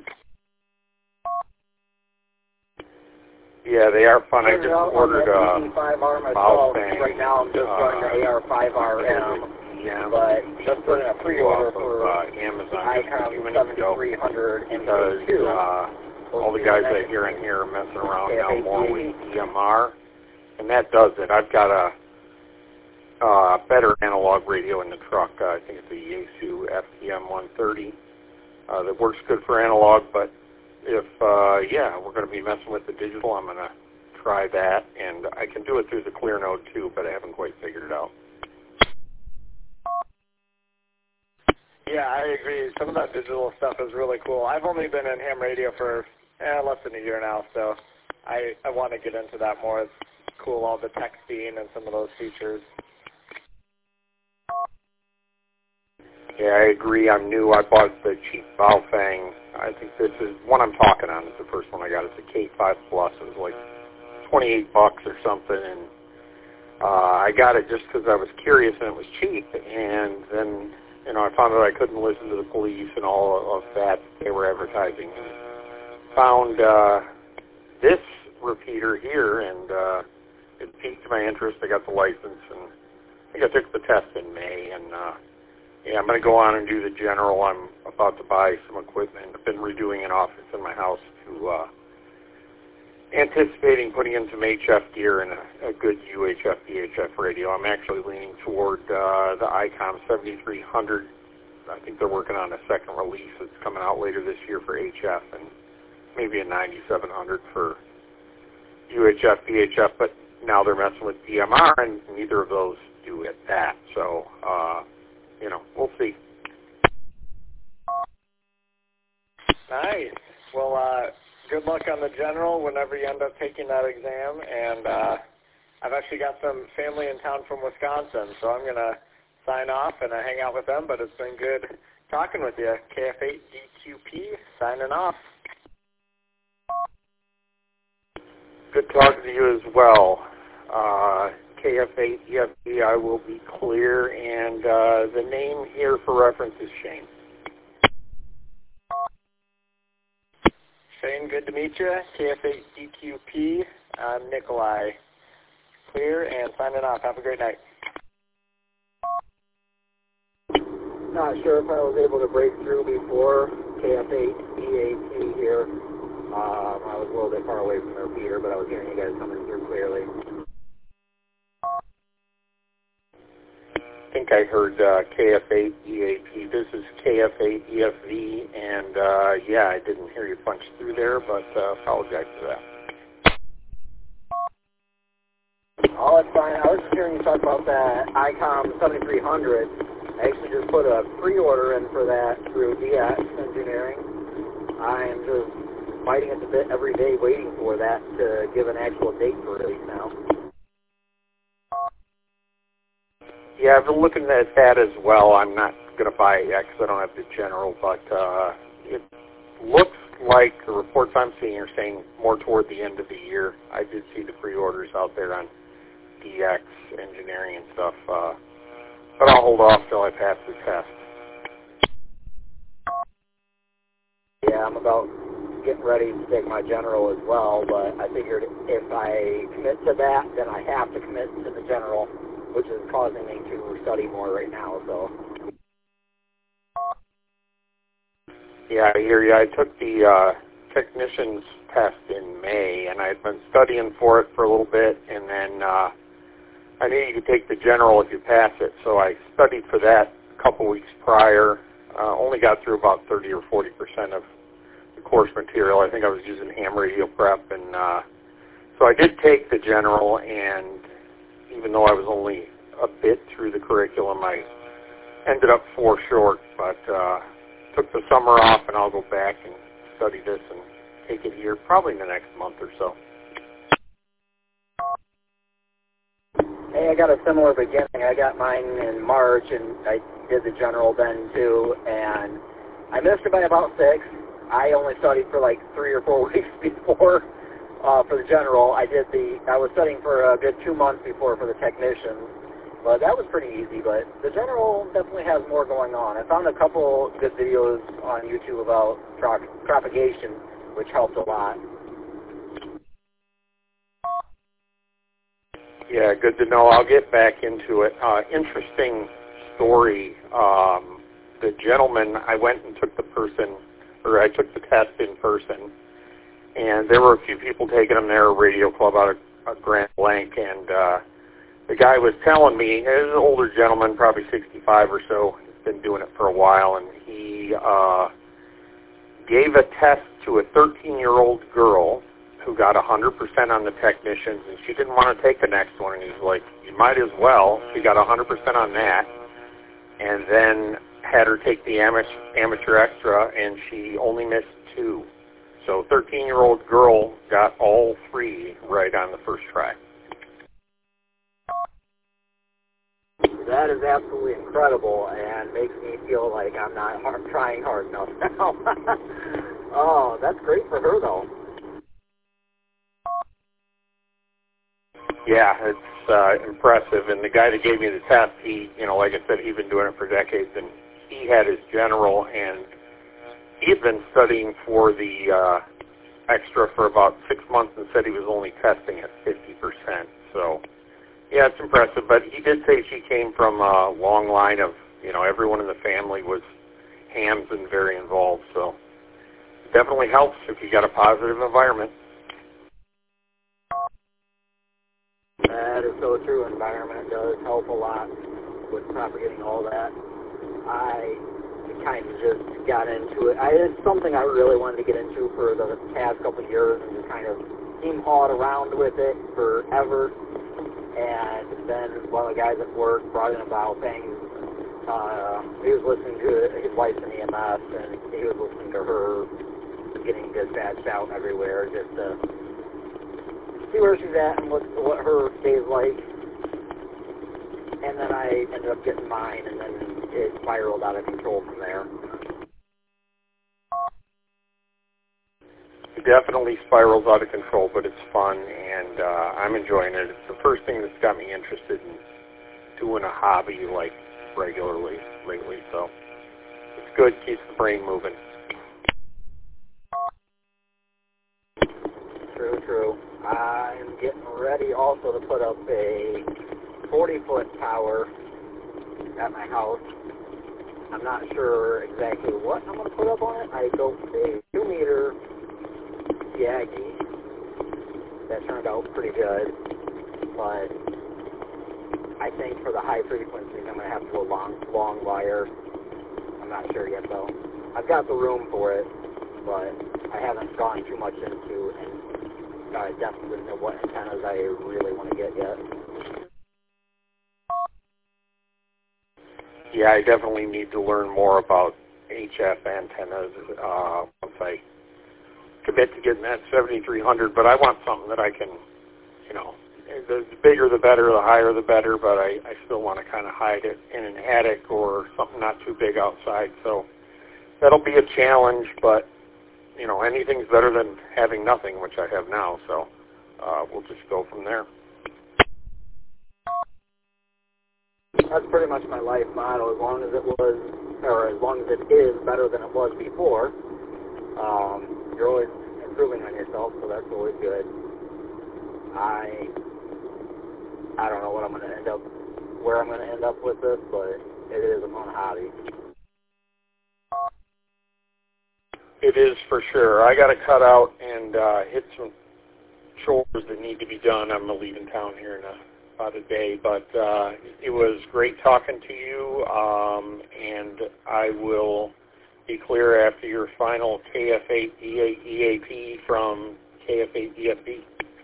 Yeah, they are fun. I just ordered a U B five R myself. Baofeng. Right now I'm just uh, running the A R five R M, yeah, but just put in a pre-order off for of, uh, Amazon I just a have few minutes ago seventy-three hundred and because two. uh, all the guys I hear in here are messing around now more with E M R, and that does it. I've got a uh, better analog radio in the truck. Uh, I think it's a Yaesu F T M one thirty uh, that works good for analog, but if, uh, yeah, we're going to be messing with the digital, I'm going to try that, and I can do it through the clear node too, but I haven't quite figured it out. Yeah, I agree. Some of that digital stuff is really cool. I've only been in ham radio for eh, less than a year now, so I, I want to get into that more. It's cool, all the texting and some of those features. Yeah, I agree. I'm new. I bought the cheap Baofeng. I think this is one I'm talking on. It's the first one I got. It's a K five Plus. It was like twenty-eight bucks or something, and uh, I got it just because I was curious and it was cheap. And then, you know, I found out I couldn't listen to the police and all of that they were advertising. And found uh, this repeater here, and uh, it piqued my interest. I got the license and think I took the test in May, and uh, yeah, I'm going to go on and do the general. I'm about to buy some equipment. I've been redoing an office in my house to uh, anticipating putting in some H F gear and a, a good U H F V H F radio. I'm actually leaning toward uh, the ICOM seventy-three hundred. I think they're working on a second release that's coming out later this year for H F, and maybe a ninety-seven hundred for U H F V H F, but now they're messing with D M R, and neither of those do it that. So, uh, you know, we'll see. Nice. Well, uh, good luck on the general whenever you end up taking that exam. And uh, I've actually got some family in town from Wisconsin, so I'm going to sign off and uh, hang out with them. But it's been good talking with you. K F eight D Q P signing off. Good talking to you as well. Uh, K F eight E F B, I will be clear, and uh, the name here for reference is Shane. Shane, good to meet you. K F eight D Q P, I'm Nikolai. Clear and signing off. Have a great night. Not sure if I was able to break through before. K F eight E A T here. Um, I was a little bit far away from the repeater, but I was hearing you guys coming through clearly. I think I heard uh, K F eight E A P. This is K F eight E F V, and uh, yeah, I didn't hear you punch through there, but uh, apologize for that. Oh, it's fine. I was just hearing you talk about that ICOM seventy-three hundred. I actually just put a pre-order in for that through D X Engineering. I am just biting at the bit every day waiting for that to give an actual date for release now. Yeah, I've been looking at that as well. I'm not going to buy it yet because I don't have the general, but uh, it looks like the reports I'm seeing are saying more toward the end of the year. I did see the pre-orders out there on D X Engineering and stuff, uh, but I'll hold off till I pass the test. Yeah, I'm about getting ready to take my general as well, but I figured if I commit to that, then I have to commit to the general, which is causing me to study more right now. So. Yeah, I hear you. I took the uh, technician's test in May, and I'd been studying for it for a little bit, and then uh, I knew you could take the general if you pass it, so I studied for that a couple weeks prior. Uh, only got through about thirty or forty percent of the course material. I think I was using ham radio prep, and uh, so I did take the general, and even though I was only a bit through the curriculum, I ended up four short, but uh, took the summer off, and I'll go back and study this and take it here probably in the next month or so. Hey, I got a similar beginning. I got mine in March, and I did the general then too, and I missed it by about six. I only studied for like three or four weeks before uh, for the general. I did the. I was studying for a good two months before for the technician, but that was pretty easy. But the general definitely has more going on. I found a couple good videos on YouTube about pro propagation, which helped a lot. Yeah, good to know. I'll get back into it. Uh, interesting story. Um, the gentleman, I went and took the person, or I took the test in person, and there were a few people taking them there, a radio club out of, of Grand Blanc, and uh, the guy was telling me, he was an older gentleman, probably sixty-five or so, he's been doing it for a while, and he uh, gave a test to a thirteen-year-old girl who got one hundred percent on the technicians, and she didn't want to take the next one, and he's like, you might as well. She got one hundred percent on that, and then had her take the amateur, amateur extra, and she only missed two. So thirteen-year-old girl got all three right on the first try. That is absolutely incredible and makes me feel like I'm not hard, trying hard enough now. Oh, that's great for her, though. Yeah, it's uh, impressive. And the guy that gave me the test, he, you know, like I said, he'd been doing it for decades, and he had his general, and he had been studying for the uh, extra for about six months and said he was only testing at fifty percent. So Yeah, it's impressive. But he did say she came from a long line of, you know, everyone in the family was hams and very involved. So it definitely helps if you got a positive environment. That is so true. Environment does help a lot with propagating all that. I kind of just got into it. I, it's something I really wanted to get into for the past couple of years and just kind of team-hawed around with it forever. And then one of the guys at work brought in about things. Uh, he was listening to his wife's in E M S, and he was listening to her getting dispatched out everywhere just to see where she's at and what, what her day is like. And then I ended up getting mine, and then it spiraled out of control from there. It definitely spirals out of control, but it's fun, and uh, I'm enjoying it. It's the first thing that's got me interested in doing a hobby like regularly lately, so it's good, keeps the brain moving. True, true. I'm getting ready also to put up a forty-foot tower at my house. I'm not sure exactly what I'm going to put up on it. I built a two-meter Yagi that turned out pretty good, but I think for the high frequencies I'm going to have to go long, long wire. I'm not sure yet, though. I've got the room for it, but I haven't gone too much into and uh, depth into what antennas I really want to get yet. Yeah, I definitely need to learn more about H F antennas uh, once I commit to getting that seventy-three hundred, but I want something that I can, you know, the bigger the better, the higher the better, but I, I still want to kind of hide it in an attic or something not too big outside, so that'll be a challenge, but, you know, anything's better than having nothing, which I have now, so uh, we'll just go from there. That's pretty much my life motto. As long as it was, or as long as it is better than it was before, um, you're always improving on yourself, so that's always good. I, I don't know what I'm going to end up, where I'm going to end up with this, but it is a fun hobby. It is for sure. I got to cut out and uh, hit some chores that need to be done. I'm leaving town here in a about a day, but uh, it was great talking to you, um, and I will be clear after your final K F eight E A P from K F eight E F B.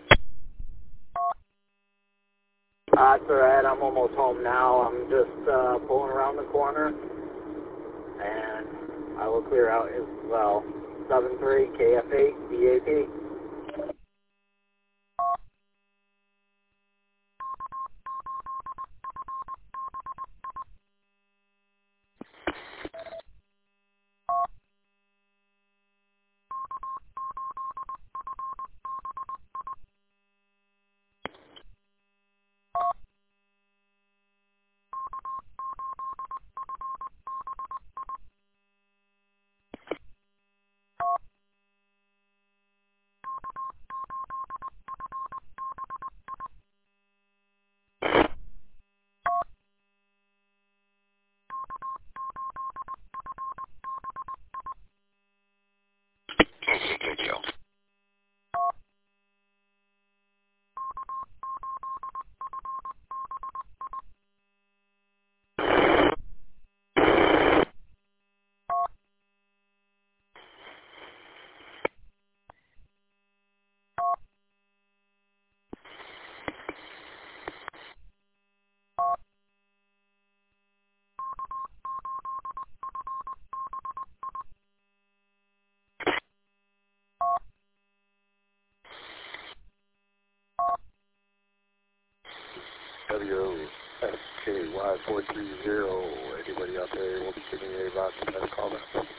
Uh, it's all right. I'm almost home now. I'm just uh, pulling around the corner, and I will clear out as well. seven three K F eight E A P. W O S K Y four three zero. Anybody out there will be giving me a box and call that.